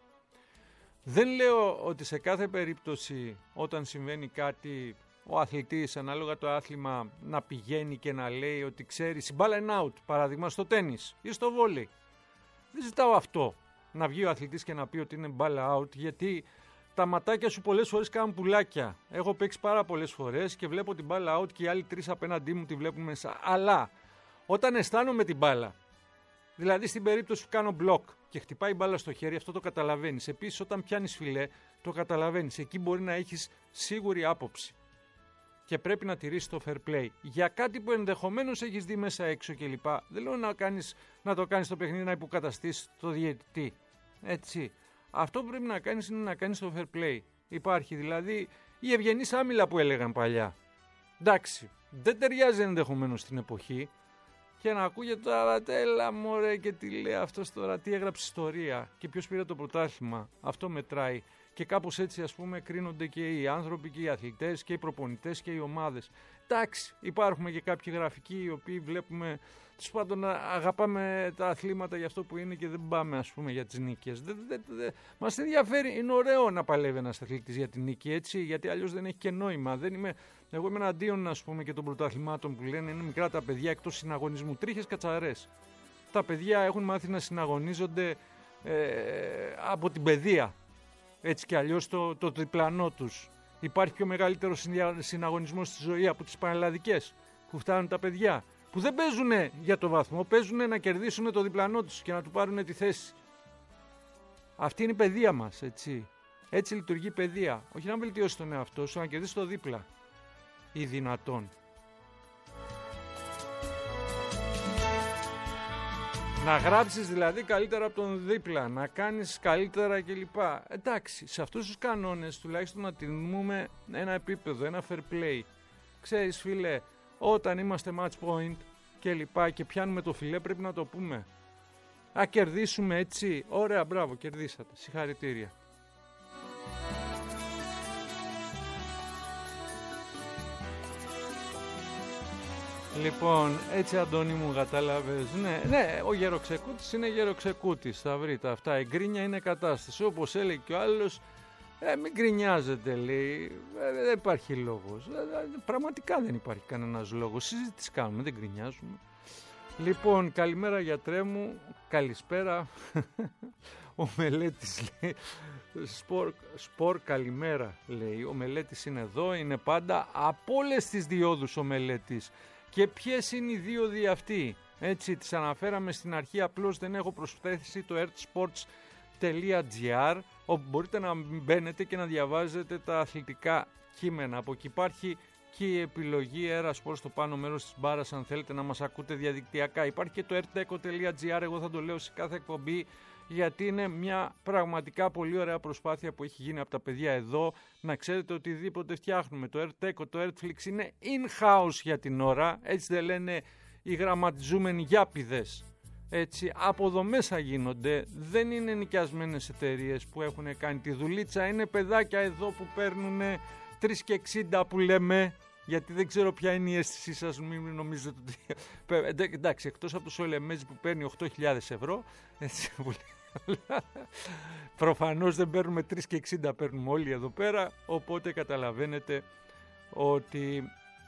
Δεν λέω ότι σε κάθε περίπτωση όταν συμβαίνει κάτι ο αθλητής, ανάλογα το άθλημα, να πηγαίνει και να λέει ότι ξέρεις η μπάλα είναι out, παράδειγμα στο τένις ή στο βόλεϊ. Δεν ζητάω αυτό, να βγει ο αθλητής και να πει ότι είναι μπάλα out, γιατί τα ματάκια σου πολλές φορές κάνουν πουλάκια. Έχω παίξει πάρα πολλές φορές και βλέπω την μπάλα out και οι άλλοι τρεις απέναντί μου τη βλέπουν μέσα. Αλλά όταν αισθάνομαι την μπάλα, δηλαδή στην περίπτωση που κάνω μπλοκ και χτυπάει η μπάλα στο χέρι, αυτό το καταλαβαίνεις. Επίσης όταν πιάνεις φιλέ, το καταλαβαίνεις. Εκεί μπορεί να έχεις σίγουρη άποψη και πρέπει να τηρήσεις το fair play. Για κάτι που ενδεχομένως έχεις δει μέσα έξω κλπ. Δεν λέω να το κάνεις το παιχνίδι, να υποκαταστήσεις το διαιτητή. Έτσι. Αυτό που πρέπει να κάνεις είναι να κάνεις το fair play. Υπάρχει δηλαδή η ευγενής άμυλα που έλεγαν παλιά. Εντάξει, δεν ταιριάζει ενδεχομένως στην εποχή. Και να ακούγεται τώρα, τέλα μωρέ, και τι λέει αυτός τώρα, τι έγραψε ιστορία και ποιος πήρε το πρωτάθλημα. Αυτό μετράει. Και κάπως έτσι, ας πούμε, κρίνονται και οι άνθρωποι και οι αθλητές και οι προπονητές και οι ομάδες. Εντάξει, υπάρχουν και κάποιοι γραφικοί οι οποίοι βλέπουμε, τους πάντων αγαπάμε τα αθλήματα για αυτό που είναι και δεν πάμε, ας πούμε, για τις νίκες. Μας ενδιαφέρει, είναι ωραίο να παλεύει ένας αθλητής για την νίκη, έτσι, γιατί αλλιώς δεν έχει και νόημα. Εγώ είμαι εναντίον, ας πούμε, και των πρωταθλημάτων που λένε είναι μικρά τα παιδιά εκτός συναγωνισμού. Τρίχες κατσαρές. Τα παιδιά έχουν μάθει να συναγωνίζονται από την παιδεία. Έτσι κι αλλιώς το διπλανό τους. Υπάρχει πιο μεγαλύτερο συναγωνισμό στη ζωή από τις πανελλαδικές που φτάνουν τα παιδιά. Που δεν παίζουν για το βαθμό, παίζουν να κερδίσουν το διπλανό τους και να του πάρουν τη θέση. Αυτή είναι η παιδεία μας, έτσι. Έτσι λειτουργεί η παιδεία. Όχι να βελτιώσει τον εαυτό σου, να κερδίσει το δίπλα. Ή δυνατόν. Να γράψεις δηλαδή καλύτερα από τον δίπλα, να κάνεις καλύτερα κλπ. Εντάξει, σε αυτούς τους κανόνες τουλάχιστον να τιμούμε ένα επίπεδο, ένα fair play. Ξέρεις φίλε, όταν είμαστε match point κλπ και πιάνουμε το φιλέ πρέπει να το πούμε. Α, κερδίσουμε έτσι, ωραία, μπράβο, κερδίσατε, συγχαρητήρια. Λοιπόν, έτσι Αντώνη μου κατάλαβες. Ναι, ο γεροξεκούτης είναι γεροξεκούτης. Θα βρείτε αυτά. Η γκρίνια είναι κατάσταση. Όπως έλεγε και ο άλλος, μην γκρινιάζετε, λέει. Δεν υπάρχει λόγος. Πραγματικά δεν υπάρχει κανένας λόγος. Συζήτηση κάνουμε, δεν γκρινιάζουμε. Λοιπόν, καλημέρα γιατρέ μου. Καλησπέρα. Ο Μελέτης λέει. Σπορ καλημέρα, λέει. Ο Μελέτης είναι εδώ, είναι πάντα από όλες τις διόδους ο Μελέτης. Και ποιες είναι οι δίωδοι αυτοί? Έτσι, τις αναφέραμε στην αρχή, απλώς δεν έχω προσθέσει το earthsports.gr, όπου μπορείτε να μπαίνετε και να διαβάζετε τα αθλητικά κείμενα. Από εκεί υπάρχει και η επιλογή Air Sports στο πάνω μέρος της μπάρας, αν θέλετε να μας ακούτε διαδικτυακά. Υπάρχει και το earthdeco.gr, εγώ θα το λέω σε κάθε εκπομπή, γιατί είναι μια πραγματικά πολύ ωραία προσπάθεια που έχει γίνει από τα παιδιά εδώ. Να ξέρετε οτιδήποτε φτιάχνουμε. Το AirTeco, το AirTflix είναι in-house για την ώρα. Έτσι δεν λένε οι γραμματιζούμενοι γιάπηδες. Έτσι, από εδώ μέσα γίνονται. Δεν είναι νοικιασμένες εταιρείες που έχουν κάνει τη δουλίτσα. Είναι παιδάκια εδώ που παίρνουν 3,60 που λέμε. Γιατί δεν ξέρω ποια είναι η αίσθησή σας, μην νομίζετε ότι... Εντάξει, εκτός από το Σολεμέζι που παίρνει 8.000 ευρώ, έτσι, προφανώς δεν παίρνουμε 3,60, παίρνουμε όλοι εδώ πέρα, οπότε καταλαβαίνετε ότι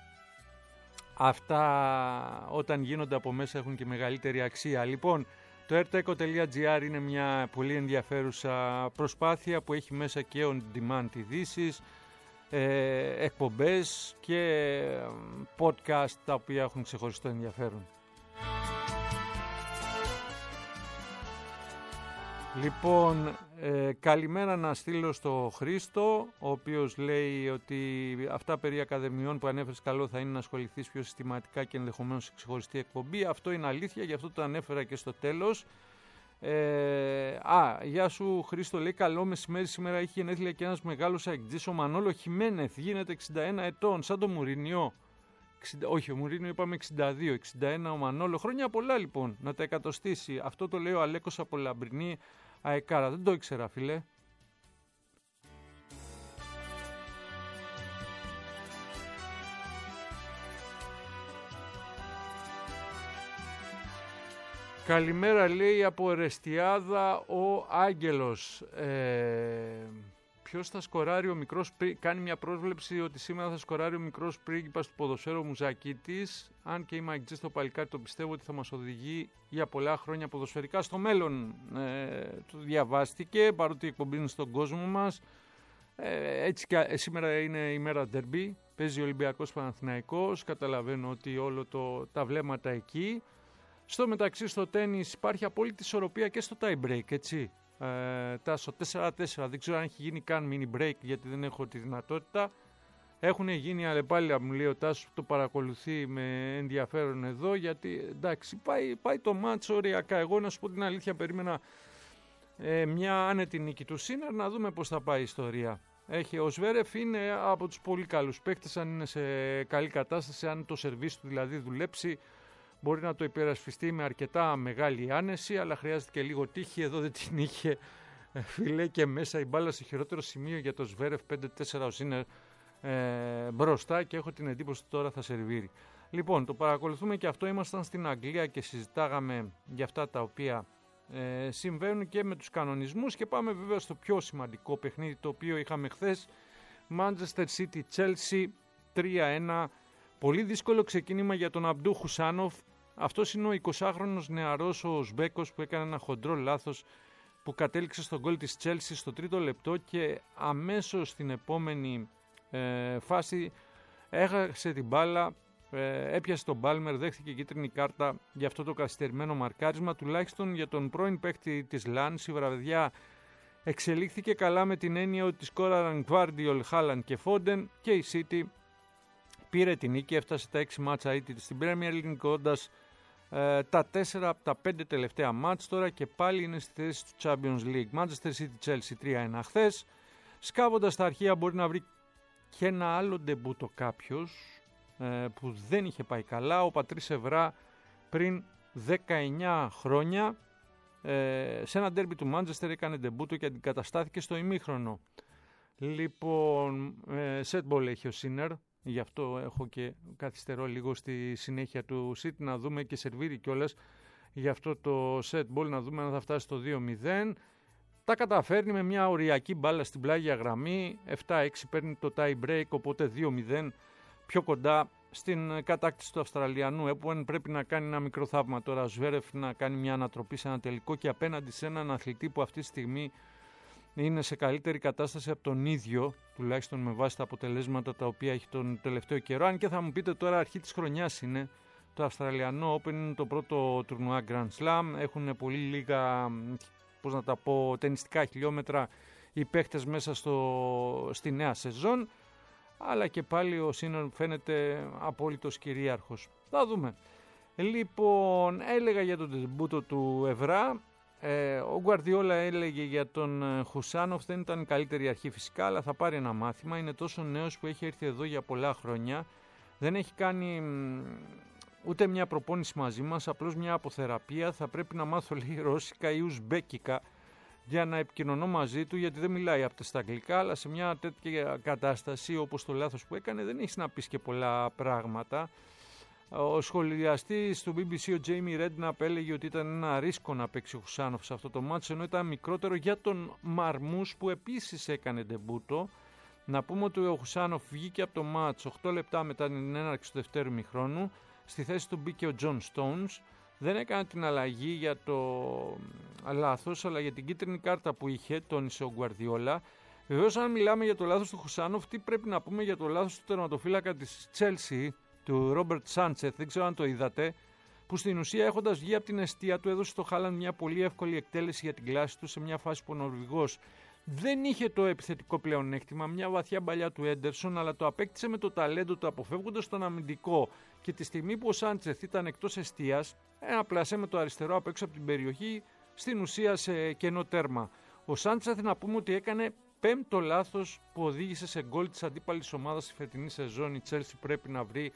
αυτά όταν γίνονται από μέσα έχουν και μεγαλύτερη αξία. Λοιπόν, το airteco.gr είναι μια πολύ ενδιαφέρουσα προσπάθεια που έχει μέσα και on demand ειδήσεις, εκπομπές και podcast τα οποία έχουν ξεχωριστό ενδιαφέρον. Λοιπόν, καλημέρα να στείλω στο Χρήστο, ο οποίος λέει ότι αυτά περί ακαδημιών που ανέφερες καλό θα είναι να ασχοληθείς πιο συστηματικά και ενδεχομένως σε ξεχωριστή εκπομπή. Αυτό είναι αλήθεια, γι' αυτό το ανέφερα και στο τέλος. Γεια σου Χρήστο, λέει καλό μεσημέρι, σήμερα έχει γενέθλια και ένας μεγάλος αεκτζής, ο Μανόλο Χιμένεθ, γίνεται 61 ετών, σαν το Μουρίνιο. Όχι, ο Μουρίνιο είπαμε 62, 61 ο Μανόλο, χρόνια πολλά λοιπόν, να τα εκατοστήσει. Αυτό το λέει ο Αλέκος από Λαμπρινή Αεκάρα, δεν το ήξερα φίλε. Καλημέρα λέει από Ερεστιάδα ο Άγγελος. Ποιος θα σκοράρει ο μικρός κάνει μια πρόσβλεψη ότι σήμερα θα σκοράρει ο μικρός πρίγκιπας του ποδοσφαίρου Μουζακίτης. Αν και είμαι αγκτζής στο παλικάρι, το πιστεύω ότι θα μας οδηγεί για πολλά χρόνια ποδοσφαιρικά στο μέλλον. Το διαβάστηκε παρότι η εκπομπή είναι στον κόσμο μας. Έτσι και σήμερα είναι η μέρα ντερμπι. Παίζει ο Ολυμπιακός Παναθηναϊκός. Καταλαβαίνω ότι όλο τα βλέμματα εκεί. Στο μεταξύ στο τένις υπάρχει απόλυτη ισορροπία και στο tie break, έτσι. Τάσο 4-4, δεν ξέρω αν έχει γίνει καν mini break γιατί δεν έχω τη δυνατότητα. Έχουν γίνει αλλεπάλληλα, μου λέει ο Τάσος που το παρακολουθεί με ενδιαφέρον εδώ, γιατί εντάξει πάει το μάτς οριακά. Εγώ να σου πω την αλήθεια, περίμενα μια άνετη νίκη του Σίνερ, να δούμε πώς θα πάει η ιστορία. Ο Σβέρεφ είναι από τους πολύ καλούς παίκτες, αν είναι σε καλή κατάσταση, αν το σερβίς του δηλαδή δουλέψει, μπορεί να το υπερασπιστεί με αρκετά μεγάλη άνεση, αλλά χρειάζεται και λίγο τύχη. Εδώ δεν την είχε, φιλέ, και μέσα η μπάλα στο χειρότερο σημείο για το Σβέρεφ, 5-4 ο Σίνερ μπροστά, και έχω την εντύπωση ότι τώρα θα σερβίρει. Λοιπόν, το παρακολουθούμε και αυτό. Ήμασταν στην Αγγλία και συζητάγαμε για αυτά τα οποία συμβαίνουν και με τους κανονισμούς, και πάμε βέβαια στο πιο σημαντικό παιχνίδι το οποίο είχαμε χθες. Manchester City Chelsea 3-1. Πολύ δύσκολο ξεκίνημα για τον Αμπντού Χουσάνοφ. Αυτός είναι ο 20χρονος νεαρός ο Ουσμπέκος που έκανε ένα χοντρό λάθος που κατέληξε στον γκολ της Chelsea στο τρίτο λεπτό, και αμέσως στην επόμενη φάση έχασε την μπάλα, έπιασε τον Μπάλμερ, δέχτηκε κίτρινη κάρτα για αυτό το καθυστερημένο μαρκάρισμα. Τουλάχιστον για τον πρώην παίκτη της Λάνς η βραδιά εξελίχθηκε καλά, με την έννοια ότι σκόραραν Γκβάρντιολ, Χάλαντ και Φόντεν, και η City πήρε την νίκη, έφτασε τα 6 μάτσα ήττης στην Premier League, νικώντας τα 4 από τα 5 τελευταία μάτς τώρα, και πάλι είναι στη θέση του Champions League. Manchester City Chelsea 3-1 χθες. Σκάβοντας τα αρχεία μπορεί να βρει και ένα άλλο ντεμπούτο κάποιος που δεν είχε πάει καλά. Ο Πατρίς Εβρά πριν 19 χρόνια σε ένα ντέρμπι του Manchester έκανε ντεμπούτο και αντικαταστάθηκε στο ημίχρονο. Λοιπόν, set ball έχει ο Σίνερ, γι' αυτό έχω και καθυστερώ λίγο στη συνέχεια του City, να δούμε και σερβίρει κιόλας γι' αυτό το set ball, να δούμε αν θα φτάσει στο 2-0. Τα καταφέρνει με μια οριακή μπάλα στην πλάγια γραμμή, 7-6 παίρνει το tie break, οπότε 2-0 πιο κοντά στην κατάκτηση του Αυστραλιανού. Που πρέπει να κάνει ένα μικρό θαύμα τώρα ο Ζβέρεφ, να κάνει μια ανατροπή σε ένα τελικό και απέναντι σε έναν αθλητή που αυτή τη στιγμή είναι σε καλύτερη κατάσταση από τον ίδιο, τουλάχιστον με βάση τα αποτελέσματα τα οποία έχει τον τελευταίο καιρό. Αν και θα μου πείτε τώρα, αρχή της χρονιάς είναι, το Αυστραλιανό Open είναι το πρώτο τουρνουά Grand Slam, έχουν πολύ λίγα, πώς να τα πω, τενιστικά χιλιόμετρα οι παίχτες μέσα στη νέα σεζόν, αλλά και πάλι ο Σίνερ φαίνεται απόλυτος κυρίαρχος. Θα δούμε. Λοιπόν, έλεγα για τον τεμπούτο του Ευρά. Ο Γκουαρδιόλα έλεγε για τον Χουσάνοφ, δεν ήταν η καλύτερη αρχή φυσικά, αλλά θα πάρει ένα μάθημα. Είναι τόσο νέος που έχει έρθει εδώ για πολλά χρόνια. Δεν έχει κάνει ούτε μια προπόνηση μαζί μας, απλώς μια αποθεραπεία. Θα πρέπει να μάθω λέει ρώσικα ή ουσμπέκικα για να επικοινωνώ μαζί του, γιατί δεν μιλάει από στα αγγλικά, αλλά σε μια τέτοια κατάσταση όπως το λάθος που έκανε δεν έχεις να πεις και πολλά πράγματα. Ο σχολιαστής του BBC, ο Jamie Redknapp, έλεγε ότι ήταν ένα ρίσκο να παίξει ο Χουσάνοφ σε αυτό το μάτσο, ενώ ήταν μικρότερο για τον Μαρμούς που επίσης έκανε ντεμπούτο. Να πούμε ότι ο Χουσάνοφ βγήκε από το μάτσο 8 λεπτά μετά την έναρξη του δευτέρου ημιχρόνου. Στη θέση του μπήκε ο John Stones. Δεν έκανε την αλλαγή για το λάθος, αλλά για την κίτρινη κάρτα που είχε, τόνισε ο Γκουαρδιόλα. Βεβαίως, αν μιλάμε για το λάθος του Χουσάνοφ, τι πρέπει να πούμε για το λάθος του τερματοφύλακα της Chelsea, του Ρόμπερτ Σάντσεθ, δεν ξέρω αν το είδατε, που στην ουσία έχοντας βγει από την εστία του έδωσε στο Χάλαντ μια πολύ εύκολη εκτέλεση για την κλάση του σε μια φάση που ο Νορβηγός δεν είχε το επιθετικό πλεονέκτημα, μια βαθιά μπαλιά του Έντερσον, αλλά το απέκτησε με το ταλέντο του αποφεύγοντας τον αμυντικό. Και τη στιγμή που ο Σάντσεθ ήταν εκτός εστίας, ένα πλασέ με το αριστερό απ' έξω από την περιοχή, στην ουσία σε κενό τέρμα. Ο Σάντσεθ, να πούμε ότι έκανε πέμπτο λάθος που οδήγησε σε γκολ της αντίπαλης ομάδας στη φετινή σεζόν. Η Chelsea πρέπει να βρει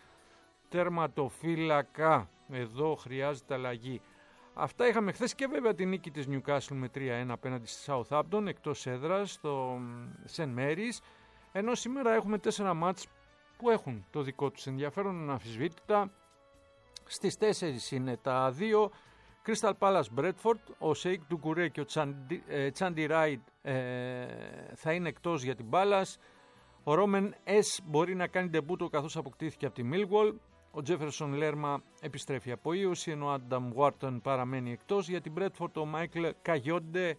τερματοφύλακα. Εδώ χρειάζεται αλλαγή. Αυτά είχαμε χθες και βέβαια τη νίκη της Newcastle με 3-1 απέναντι στη Southampton εκτός έδρας στο St. Mary's, ενώ σήμερα έχουμε 4 μάτς που έχουν το δικό τους ενδιαφέρον αμφισβήτητα. Στις 4 είναι τα 2, Crystal Palace Bradford, ο Σέικ Ντουκουρέ και ο Τσάντι Ράιντ θα είναι εκτός για την Palace. Ο Ρόμεν S μπορεί να κάνει ντεμπούτο καθώς αποκτήθηκε από τη Millwall. Ο Τζέφερσον Λέρμα επιστρέφει από ίωση, ενώ ο Άνταμ Γουάρτον παραμένει εκτός. Για την Μπρέτφορντ ο Μάικλ Καγιόντε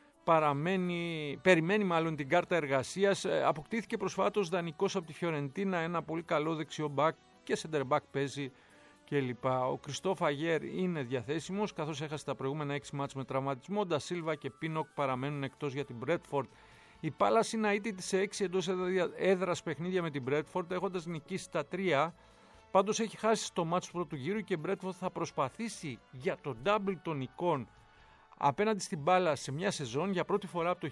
περιμένει μάλλον την κάρτα εργασίας. Αποκτήθηκε προσφάτως δανεικός από τη Φιωρεντίνα, ένα πολύ καλό δεξιό μπακ και center back παίζει κλπ. Ο Κριστόφ Αγέρ είναι διαθέσιμος, καθώς έχασε τα προηγούμενα 6 μάτς με τραυματισμό. Ντα Σίλβα και Πίνοκ παραμένουν εκτός για την Μπρέτφορντ. Η Πάλας είναι αίτητη σε 6 εντός έδρας παιχνίδια με την Μπρέτφορντ, έχοντας νικήσει τα 3. Πάντως έχει χάσει στο μάτς του πρώτου γύρου και η Μπρέτφορντ θα προσπαθήσει για το double των νικών απέναντι στην μπάλα σε μια σεζόν για πρώτη φορά από το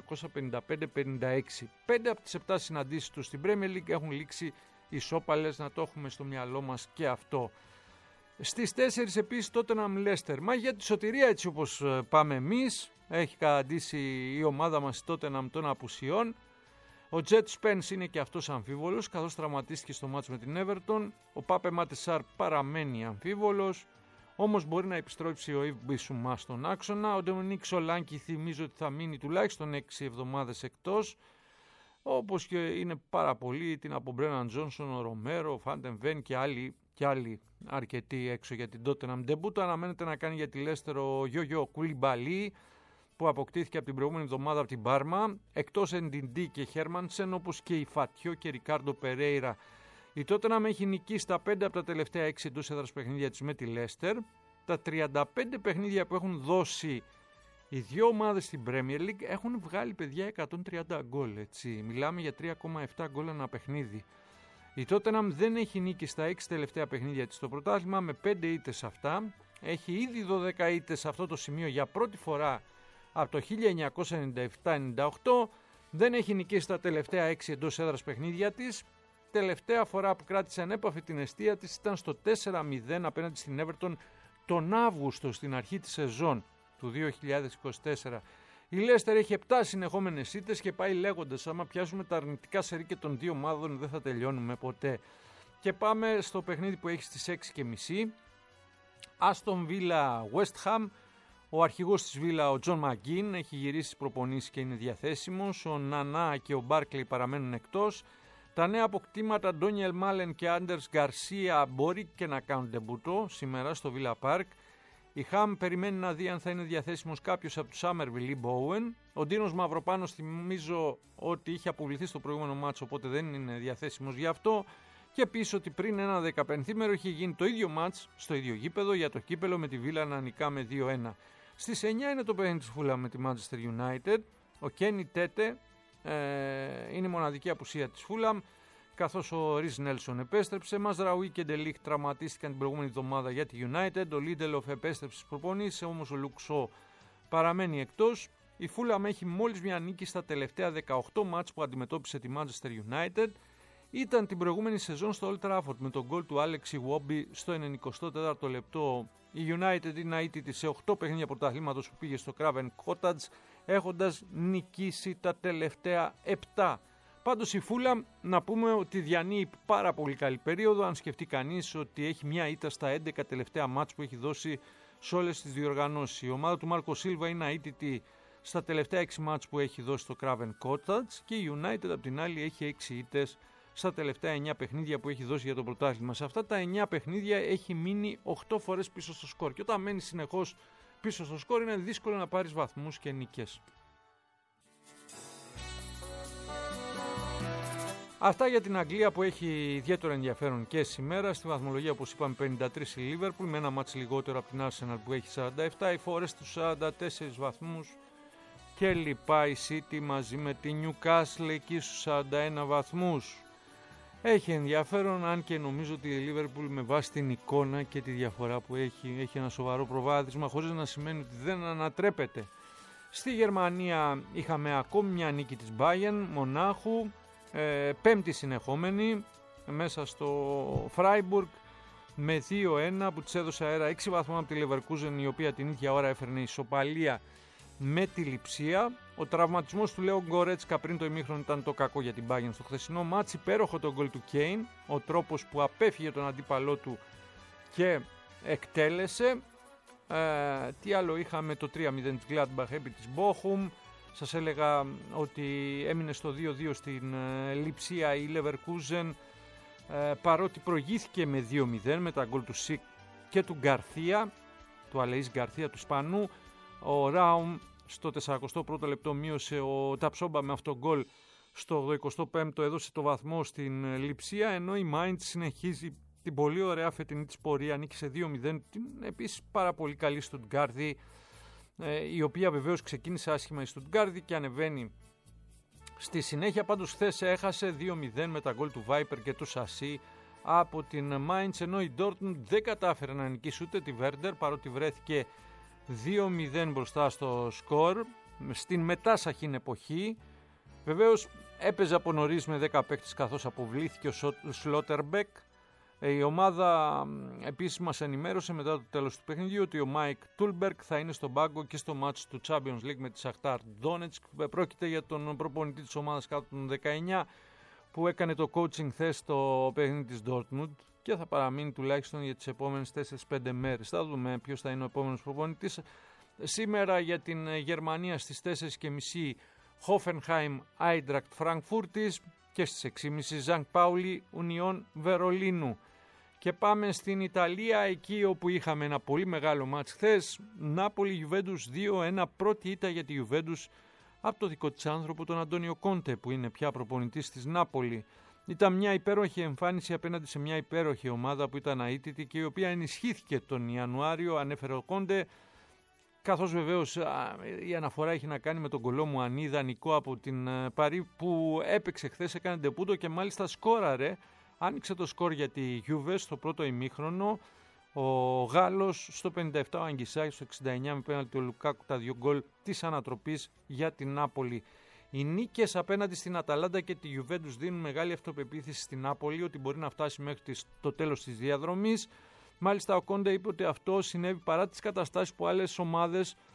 1955-56. 5 από τις 7 συναντήσεις του στην Premier League έχουν λήξει ισόπαλες, να το έχουμε στο μυαλό μας και αυτό. Στις 4 επίσης Tottenham Leicester. Μα για τη σωτηρία έτσι όπως πάμε εμείς, έχει καταντήσει η ομάδα μας Tottenham των απουσιών. Ο Jet Spence είναι και αυτός αμφίβολος, καθώς τραυματίστηκε στο μάτς με την Everton. Ο Πάπε Ματεσάρ παραμένει αμφίβολος, όμως μπορεί να επιστρέψει ο Ιβ Μπισουμά στον άξονα. Ο Ντομινίκ Σολάνκι θυμίζω ότι θα μείνει τουλάχιστον 6 εβδομάδες εκτός, όπως και είναι πάρα πολλοί την από Μπρέναν Τζόνσον, ο Ρομέρο, ο Φάντεν Βεν και άλλοι αρκετοί έξω για την Tottenham. Ντεμπούτο αναμένεται να κάνει για τη Leicester ο Γιόγιο Κουλιμπαλί, που αποκτήθηκε από την προηγούμενη εβδομάδα από την Πάρμα, εκτός Εντιντή και Χέρμανσεν, όπως και η Φατιό και Ρικάρντο Περέιρα. Η Tottenham έχει νικήσει τα 5 από τα τελευταία 6 εντός έδρας παιχνίδια της με τη Leicester. Τα 35 παιχνίδια που έχουν δώσει οι δύο ομάδες στην Premier League έχουν βγάλει παιδιά 130 γκολ. Μιλάμε για 3,7 γκολ ένα παιχνίδι. Η Tottenham δεν έχει νίκη στα 6 τελευταία παιχνίδια της στο πρωτάθλημα, με 5 ήττες αυτά. Έχει ήδη 12 ήττες σε αυτό το σημείο για πρώτη φορά από το 1997-98. Δεν έχει νικήσει τα τελευταία 6 εντός έδρας παιχνίδια της. Τελευταία φορά που κράτησε ανέπαφη την εστία της ήταν στο 4-0 απέναντι στην Everton τον Αύγουστο, στην αρχή της σεζόν του 2024. Η Λέστερ έχει 7 συνεχόμενες ήττες και πάει λέγοντας. Άμα πιάσουμε τα αρνητικά σερί και των δύο ομάδων δεν θα τελειώνουμε ποτέ. Και πάμε στο παιχνίδι που έχει στις 6.30. Άστον Βίλα West Ham. Ο αρχηγός της Βίλα, ο Τζον Μαγκίν, έχει γυρίσει τις προπονήσεις και είναι διαθέσιμος. Ο Νανά και ο Μπάρκλεϊ παραμένουν εκτός. Τα νέα αποκτήματα Ντόνιελ Μάλεν και Άντερς Γκαρσία μπορεί και να κάνουν ντεμπούτο σήμερα στο Villa Park. Η Χαμ περιμένει να δει αν θα είναι διαθέσιμος κάποιος από τους Σάμερβιλ ή Bowen. Ο Ντίνος Μαυροπάνος θυμίζω ότι είχε αποβληθεί στο προηγούμενο μάτσο, οπότε δεν είναι διαθέσιμος γι' αυτό. Και επίσης ότι πριν ένα 15ημερο είχε γίνει το ίδιο μάτς στο ίδιο γήπεδο για το κύπελο με τη Βίλα να νικάμε 2-1. Στις 9 είναι το παιχνίδι της Φούλαμ με τη Manchester United. Ο Κένι Τέτε είναι η μοναδική απουσία της Φούλαμ, καθώς ο Ριζ Νέλσον επέστρεψε. Μαζραουί και Ντελίχ τραυματίστηκαν την προηγούμενη εβδομάδα για τη United. Ο Λίντελοφ επέστρεψε στις προπονήσεις, όμως ο Λουξό παραμένει εκτός. Η Φούλαμ έχει μόλις μια νίκη στα τελευταία 18 μάτς που αντιμετώπισε τη Manchester United. Ήταν την προηγούμενη σεζόν στο Old Trafford με τον γκολ του Άλεξι Βόμπι στο 94ο λεπτό. Η United είναι αίτητη σε 8 παιχνίδια πρωταθλήματος που πήγε στο Craven Cottage, έχοντας νικήσει τα τελευταία 7. Πάντως η Φούλαμ να πούμε ότι διανύει πάρα πολύ καλή περίοδο, αν σκεφτεί κανείς ότι έχει μια ήττα στα 11 τελευταία μάτς που έχει δώσει σε όλες τις διοργανώσεις. Η ομάδα του Μάρκο Σίλβα είναι αίτητη στα τελευταία 6 μάτς που έχει δώσει στο Craven Cottage και η United απ' την άλλη έχει 6 ήττες στα τελευταία 9 παιχνίδια που έχει δώσει για το πρωτάθλημα. Σε αυτά τα 9 παιχνίδια έχει μείνει 8 φορές πίσω στο σκορ. Και όταν μένει συνεχώς πίσω στο σκορ είναι δύσκολο να πάρεις βαθμούς και νίκες. Αυτά για την Αγγλία που έχει ιδιαίτερο ενδιαφέρον και σήμερα. Στη βαθμολογία, όπως είπαμε, 53 η Liverpool με ένα μάτς λιγότερο από την Arsenal που έχει 47. Οι Forest τους 44 βαθμούς και λοιπά. Η City μαζί με τη Newcastle εκεί στους 41 βαθμούς. Έχει ενδιαφέρον, αν και νομίζω ότι η Liverpool με βάση την εικόνα και τη διαφορά που έχει ένα σοβαρό προβάδισμα, χωρίς να σημαίνει ότι δεν ανατρέπεται. Στη Γερμανία είχαμε ακόμη μια νίκη της Bayern Μονάχου, πέμπτη συνεχόμενη μέσα στο Freiburg με 2-1 που της έδωσε αέρα 6 βαθμών από τη Leverkusen, η οποία την ίδια ώρα έφερνε ισοπαλία με τη Λειψία. Ο τραυματισμός του Λέον Γκορέτσκα πριν το ημίχρονο ήταν το κακό για την Bayern στο χθεσινό μάτς. Υπέροχο το γκολ του Κέιν, ο τρόπος που απέφυγε τον αντίπαλό του και εκτέλεσε. Τι άλλο είχαμε, το 3-0 της Gladbach επί της Bochum. Σας έλεγα ότι έμεινε στο 2-2 στην Λειψία η Leverkusen, παρότι προηγήθηκε με 2-0 με τα γκολ του Σικ και του Γκαρθία, του Αλεΐς Γκαρθία του Ισπανού. Ο Ράουμ στο 41ο λεπτό μείωσε ο Ταψόμπα με αυτό γκολ, στο 25ο έδωσε το βαθμό στην Λειψία, ενώ η Mainz συνεχίζει την πολύ ωραία φετινή της πορεία, νίκησε 2-0 την επίσης πάρα πολύ καλή Στουτγκάρδη, η οποία βεβαίως ξεκίνησε άσχημα η Στουτγκάρδη και ανεβαίνει στη συνέχεια. Πάντως χθες έχασε 2-0 με τα γκολ του Viper και του Σασί από την Mainz, ενώ η Dortmund δεν κατάφερε να νικήσει ούτε τη Werder, παρότι βρέθηκε 2-0 μπροστά στο σκορ στην μετάσαχην εποχή. Βεβαίως έπαιζε από νωρίς με 10 παίκτες, καθώς αποβλήθηκε ο Σλότερμπεκ. Η ομάδα επίσης μας ενημέρωσε μετά το τέλος του παιχνιδιού ότι ο Μάικ Τούλμπερκ θα είναι στον πάγκο και στο μάτς του Champions League με τη Σαχτάρ Ντόνετσκ. Πρόκειται για τον προπονητή της ομάδας κάτω των 19 που έκανε το coaching θέση στο παιχνίδι της Dortmund και θα παραμείνει τουλάχιστον για τις επόμενες 4-5 μέρες. Θα δούμε ποιος θα είναι ο επόμενος προπονητής. Σήμερα για την Γερμανία στις 4.30 Hoffenheim Eintracht Frankfurtis και στις 6.30 Ζανκ Πάουλι Ουνιόν Βερολίνου. Και πάμε στην Ιταλία, εκεί όπου είχαμε ένα πολύ μεγάλο μάτς χθες. Νάπολη Γιουβέντους 2-1, πρώτη ήττα για τη Γιουβέντους από το δικό της άνθρωπο τον Αντώνιο Κόντε, που είναι πια προπονητής της Νάπολη. Ήταν μια υπέροχη εμφάνιση απέναντι σε μια υπέροχη ομάδα που ήταν αίτητη και η οποία ενισχύθηκε τον Ιανουάριο, ανέφερε ο Κόντε, καθώς βεβαίως η αναφορά έχει να κάνει με τον Κολόμουανί, δανεικό από την Παρί, που έπαιξε χθες, έκανε ντεπούτο και μάλιστα σκόραρε, άνοιξε το σκορ για τη Juve στο πρώτο ημίχρονο. Ο Γάλλος στο 57, ο Αγγισάκης στο 69 με πέναλτι ο Λουκάκου, τα 2 γκολ της ανατροπής για την Νάπολη. Οι νίκες απέναντι στην Αταλάντα και τη Juventus δίνουν μεγάλη αυτοπεποίθηση στην Νάπολη ότι μπορεί να φτάσει μέχρι το τέλος της διαδρομής. Μάλιστα ο Κόντε είπε ότι αυτό συνέβη παρά τις καταστάσεις που άλλες ομάδες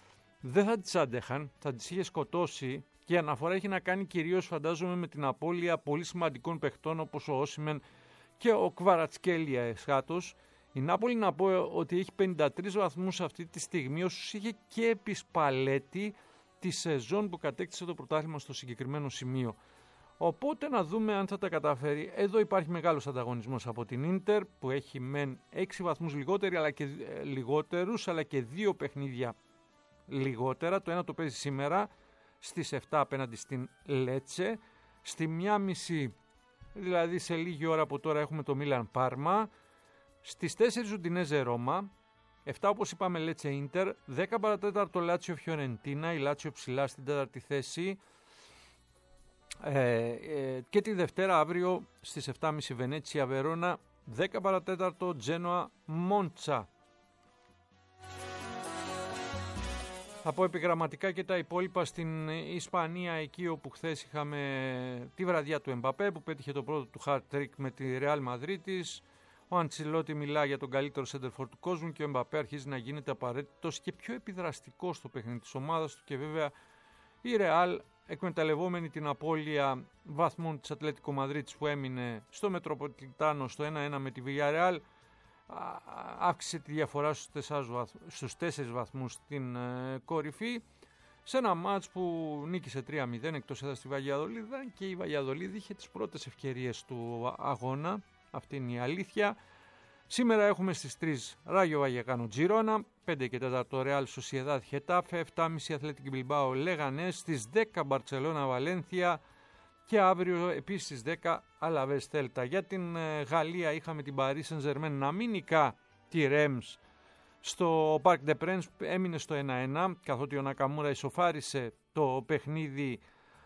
δεν θα τις άντεχαν, θα τις είχε σκοτώσει και η αναφορά έχει να κάνει κυρίως φαντάζομαι με την απώλεια πολύ σημαντικών παιχτών όπως ο Όσιμεν και ο Κβαρατσκέλια εσχάτως. Η Νάπολη να πω ότι έχει 53 βαθμούς αυτή τη στιγμή, όσους είχε και επί Σπαλέτη τη σεζόν που κατέκτησε το πρωτάθλημα στο συγκεκριμένο σημείο. Οπότε να δούμε αν θα τα καταφέρει. Εδώ υπάρχει μεγάλος ανταγωνισμός από την Ίντερ που έχει μεν 6 βαθμούς λιγότερους αλλά και 2 παιχνίδια λιγότερα. Το ένα το παίζει σήμερα στις 7 απέναντι στην Λέτσε. Στη 1.30 δηλαδή σε λίγη ώρα από τώρα έχουμε το Μίλαν Πάρμα. Στις 4 Ουντινέζε Ρώμα. 7 όπως είπαμε Λέτσε Ίντερ. 10 παρατέταρτο Λάτσιο Φιωρεντίνα. Η Λάτσιο ψηλά στην 4η θέση. Και τη Δευτέρα αύριο στις 7.30 Βενέτσια Βερόνα. 10 παρατέταρτο Τζένοα Μόντσα. Θα πω επιγραμματικά και τα υπόλοιπα στην Ισπανία, εκεί όπου χθες είχαμε τη βραδιά του Εμπαπέ που πέτυχε το πρώτο του hard trick με τη Ρεάλ Μαδρίτης. Ο Αντσελότη μιλά για τον καλύτερο σέντερφορ του κόσμου και ο Εμπαπέ αρχίζει να γίνεται απαραίτητος και πιο επιδραστικός στο παιχνίδι της ομάδας του και βέβαια η Ρεάλ, εκμεταλλευόμενη την απώλεια βαθμών της Ατλέτικο Μαδρίτης που έμεινε στο στο 1-1 με τη Villarreal, αύξησε τη διαφορά στους 4 βαθμούς στην κορυφή σε ένα μάτς που νίκησε 3-0 εκτός έδρας στη Βαγιαδολίδα και η Βαγιαδολίδη είχε τις πρώτες ευκαιρίες του αγώνα, αυτή είναι η αλήθεια. Σήμερα έχουμε στις 3 Ράγιο Βαγεκάνο Τζιρόνα, 5 και 4 Ρεάλ Σοσιεδάδ Χετάφε, 7.30 Αθλέτικη Μπιλμπάο Λεγανές, στις 10 Μπαρτσελώνα Βαλένθια και αύριο επίσης στις 10 Αλαβές Θέλτα. Για την Γαλλία είχαμε την Paris Saint-Germain να μην νικά τη Ρέμς στο Parc des Princes, έμεινε στο 1-1 καθότι ο Νακαμούρα ισοφάρισε το παιχνίδι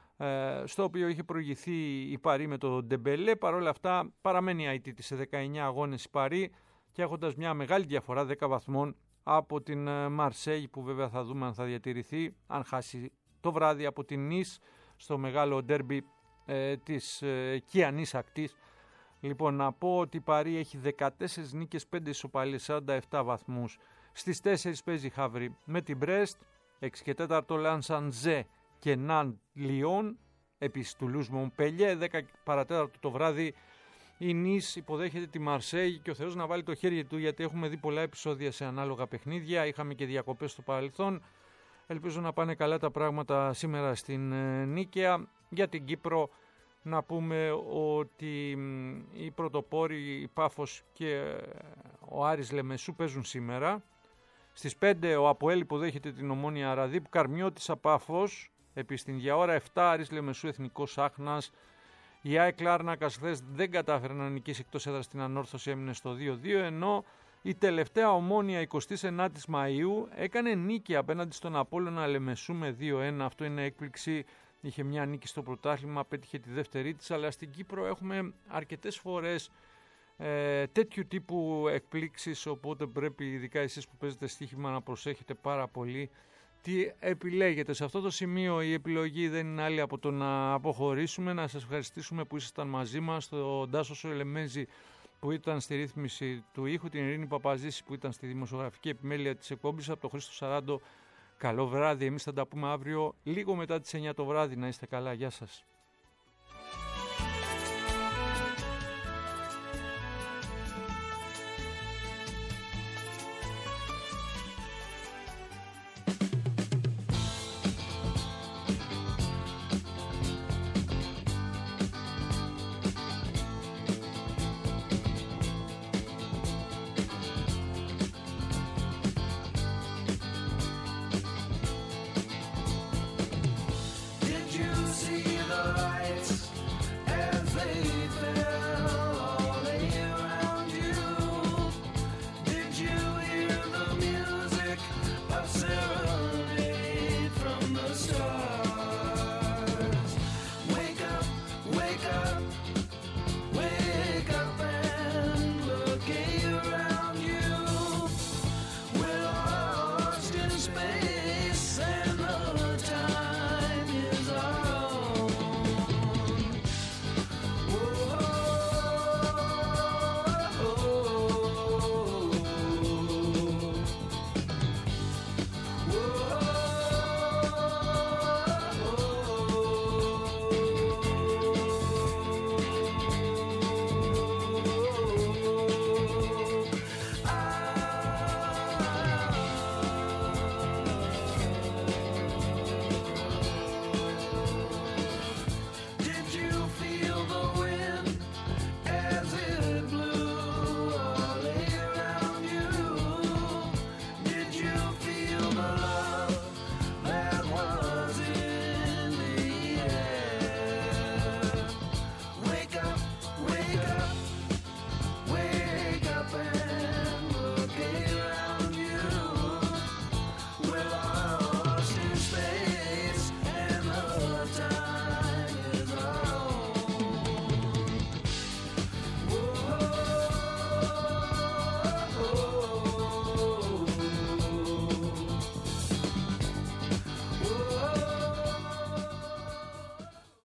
στο οποίο είχε προηγηθεί η Παρί με το Ντεμπελέ. Παρ' όλα αυτά παραμένει αητήτη σε 19 αγώνες η Παρί και έχοντας μια μεγάλη διαφορά 10 βαθμών από την Μαρσέγη που βέβαια θα δούμε αν θα διατηρηθεί αν χάσει το βράδυ από την Νις στο μεγάλο ντέρμπι της Κιανής Ακτής. Λοιπόν, να πω ότι η Παρί έχει 14 νίκες, 5 ισοπαλίες, 47 βαθμούς. Στις 4 παίζει Χαύρι με την Μπρέστ, 6 και 4 Λανσαντζέ και Ναντ Λιόν, επίσης του Λούς Μομπελιέ, 10 παρατέταρτο το βράδυ η Νις υποδέχεται τη Μαρσέγη και ο Θεός να βάλει το χέρι του γιατί έχουμε δει πολλά επεισόδια σε ανάλογα παιχνίδια, είχαμε και διακοπές στο παρελθόν. Ελπίζω να πάνε καλά τα πράγματα σήμερα στην Νίκαια. Για την Κύπρο να πούμε ότι οι πρωτοπόροι, η Πάφος και ο Άρης Λεμεσού παίζουν σήμερα. Στις 5 ο Αποέλ υποδέχεται την Ομόνοια Αραδίπ, Καρμιώτης Πάφος, επίσης την ίδια ώρα 7 Άρης Λεμεσού Εθνικός Άχνας. Η ΑΕΚ Λάρνακας χθες δεν κατάφερε να νικήσει εκτός έδρας την Ανόρθωση, έμεινε στο 2-2, ενώ η τελευταία Ομόνοια 29ης Μαΐου έκανε νίκη απέναντι στον Απόλλωνα Λεμεσού με 2-1, αυτό είναι έκπληξη. Είχε μια νίκη στο πρωτάθλημα, πέτυχε τη δεύτερη της, αλλά στην Κύπρο έχουμε αρκετές φορές τέτοιου τύπου εκπλήξεις, οπότε πρέπει ειδικά εσείς που παίζετε στοίχημα να προσέχετε πάρα πολύ τι επιλέγετε. Σε αυτό το σημείο η επιλογή δεν είναι άλλη από το να αποχωρήσουμε, να σας ευχαριστήσουμε που ήσασταν μαζί μας, τον Τάσο Σολεμέζη που ήταν στη ρύθμιση του ήχου, την Ειρήνη Παπαζήση που ήταν στη δημοσιογραφική επιμέλεια της εκπομπής, από τον Χρήστο Σαράντο. Καλό βράδυ, εμείς θα τα πούμε αύριο λίγο μετά τις 9 το βράδυ. Να είστε καλά, γεια σας.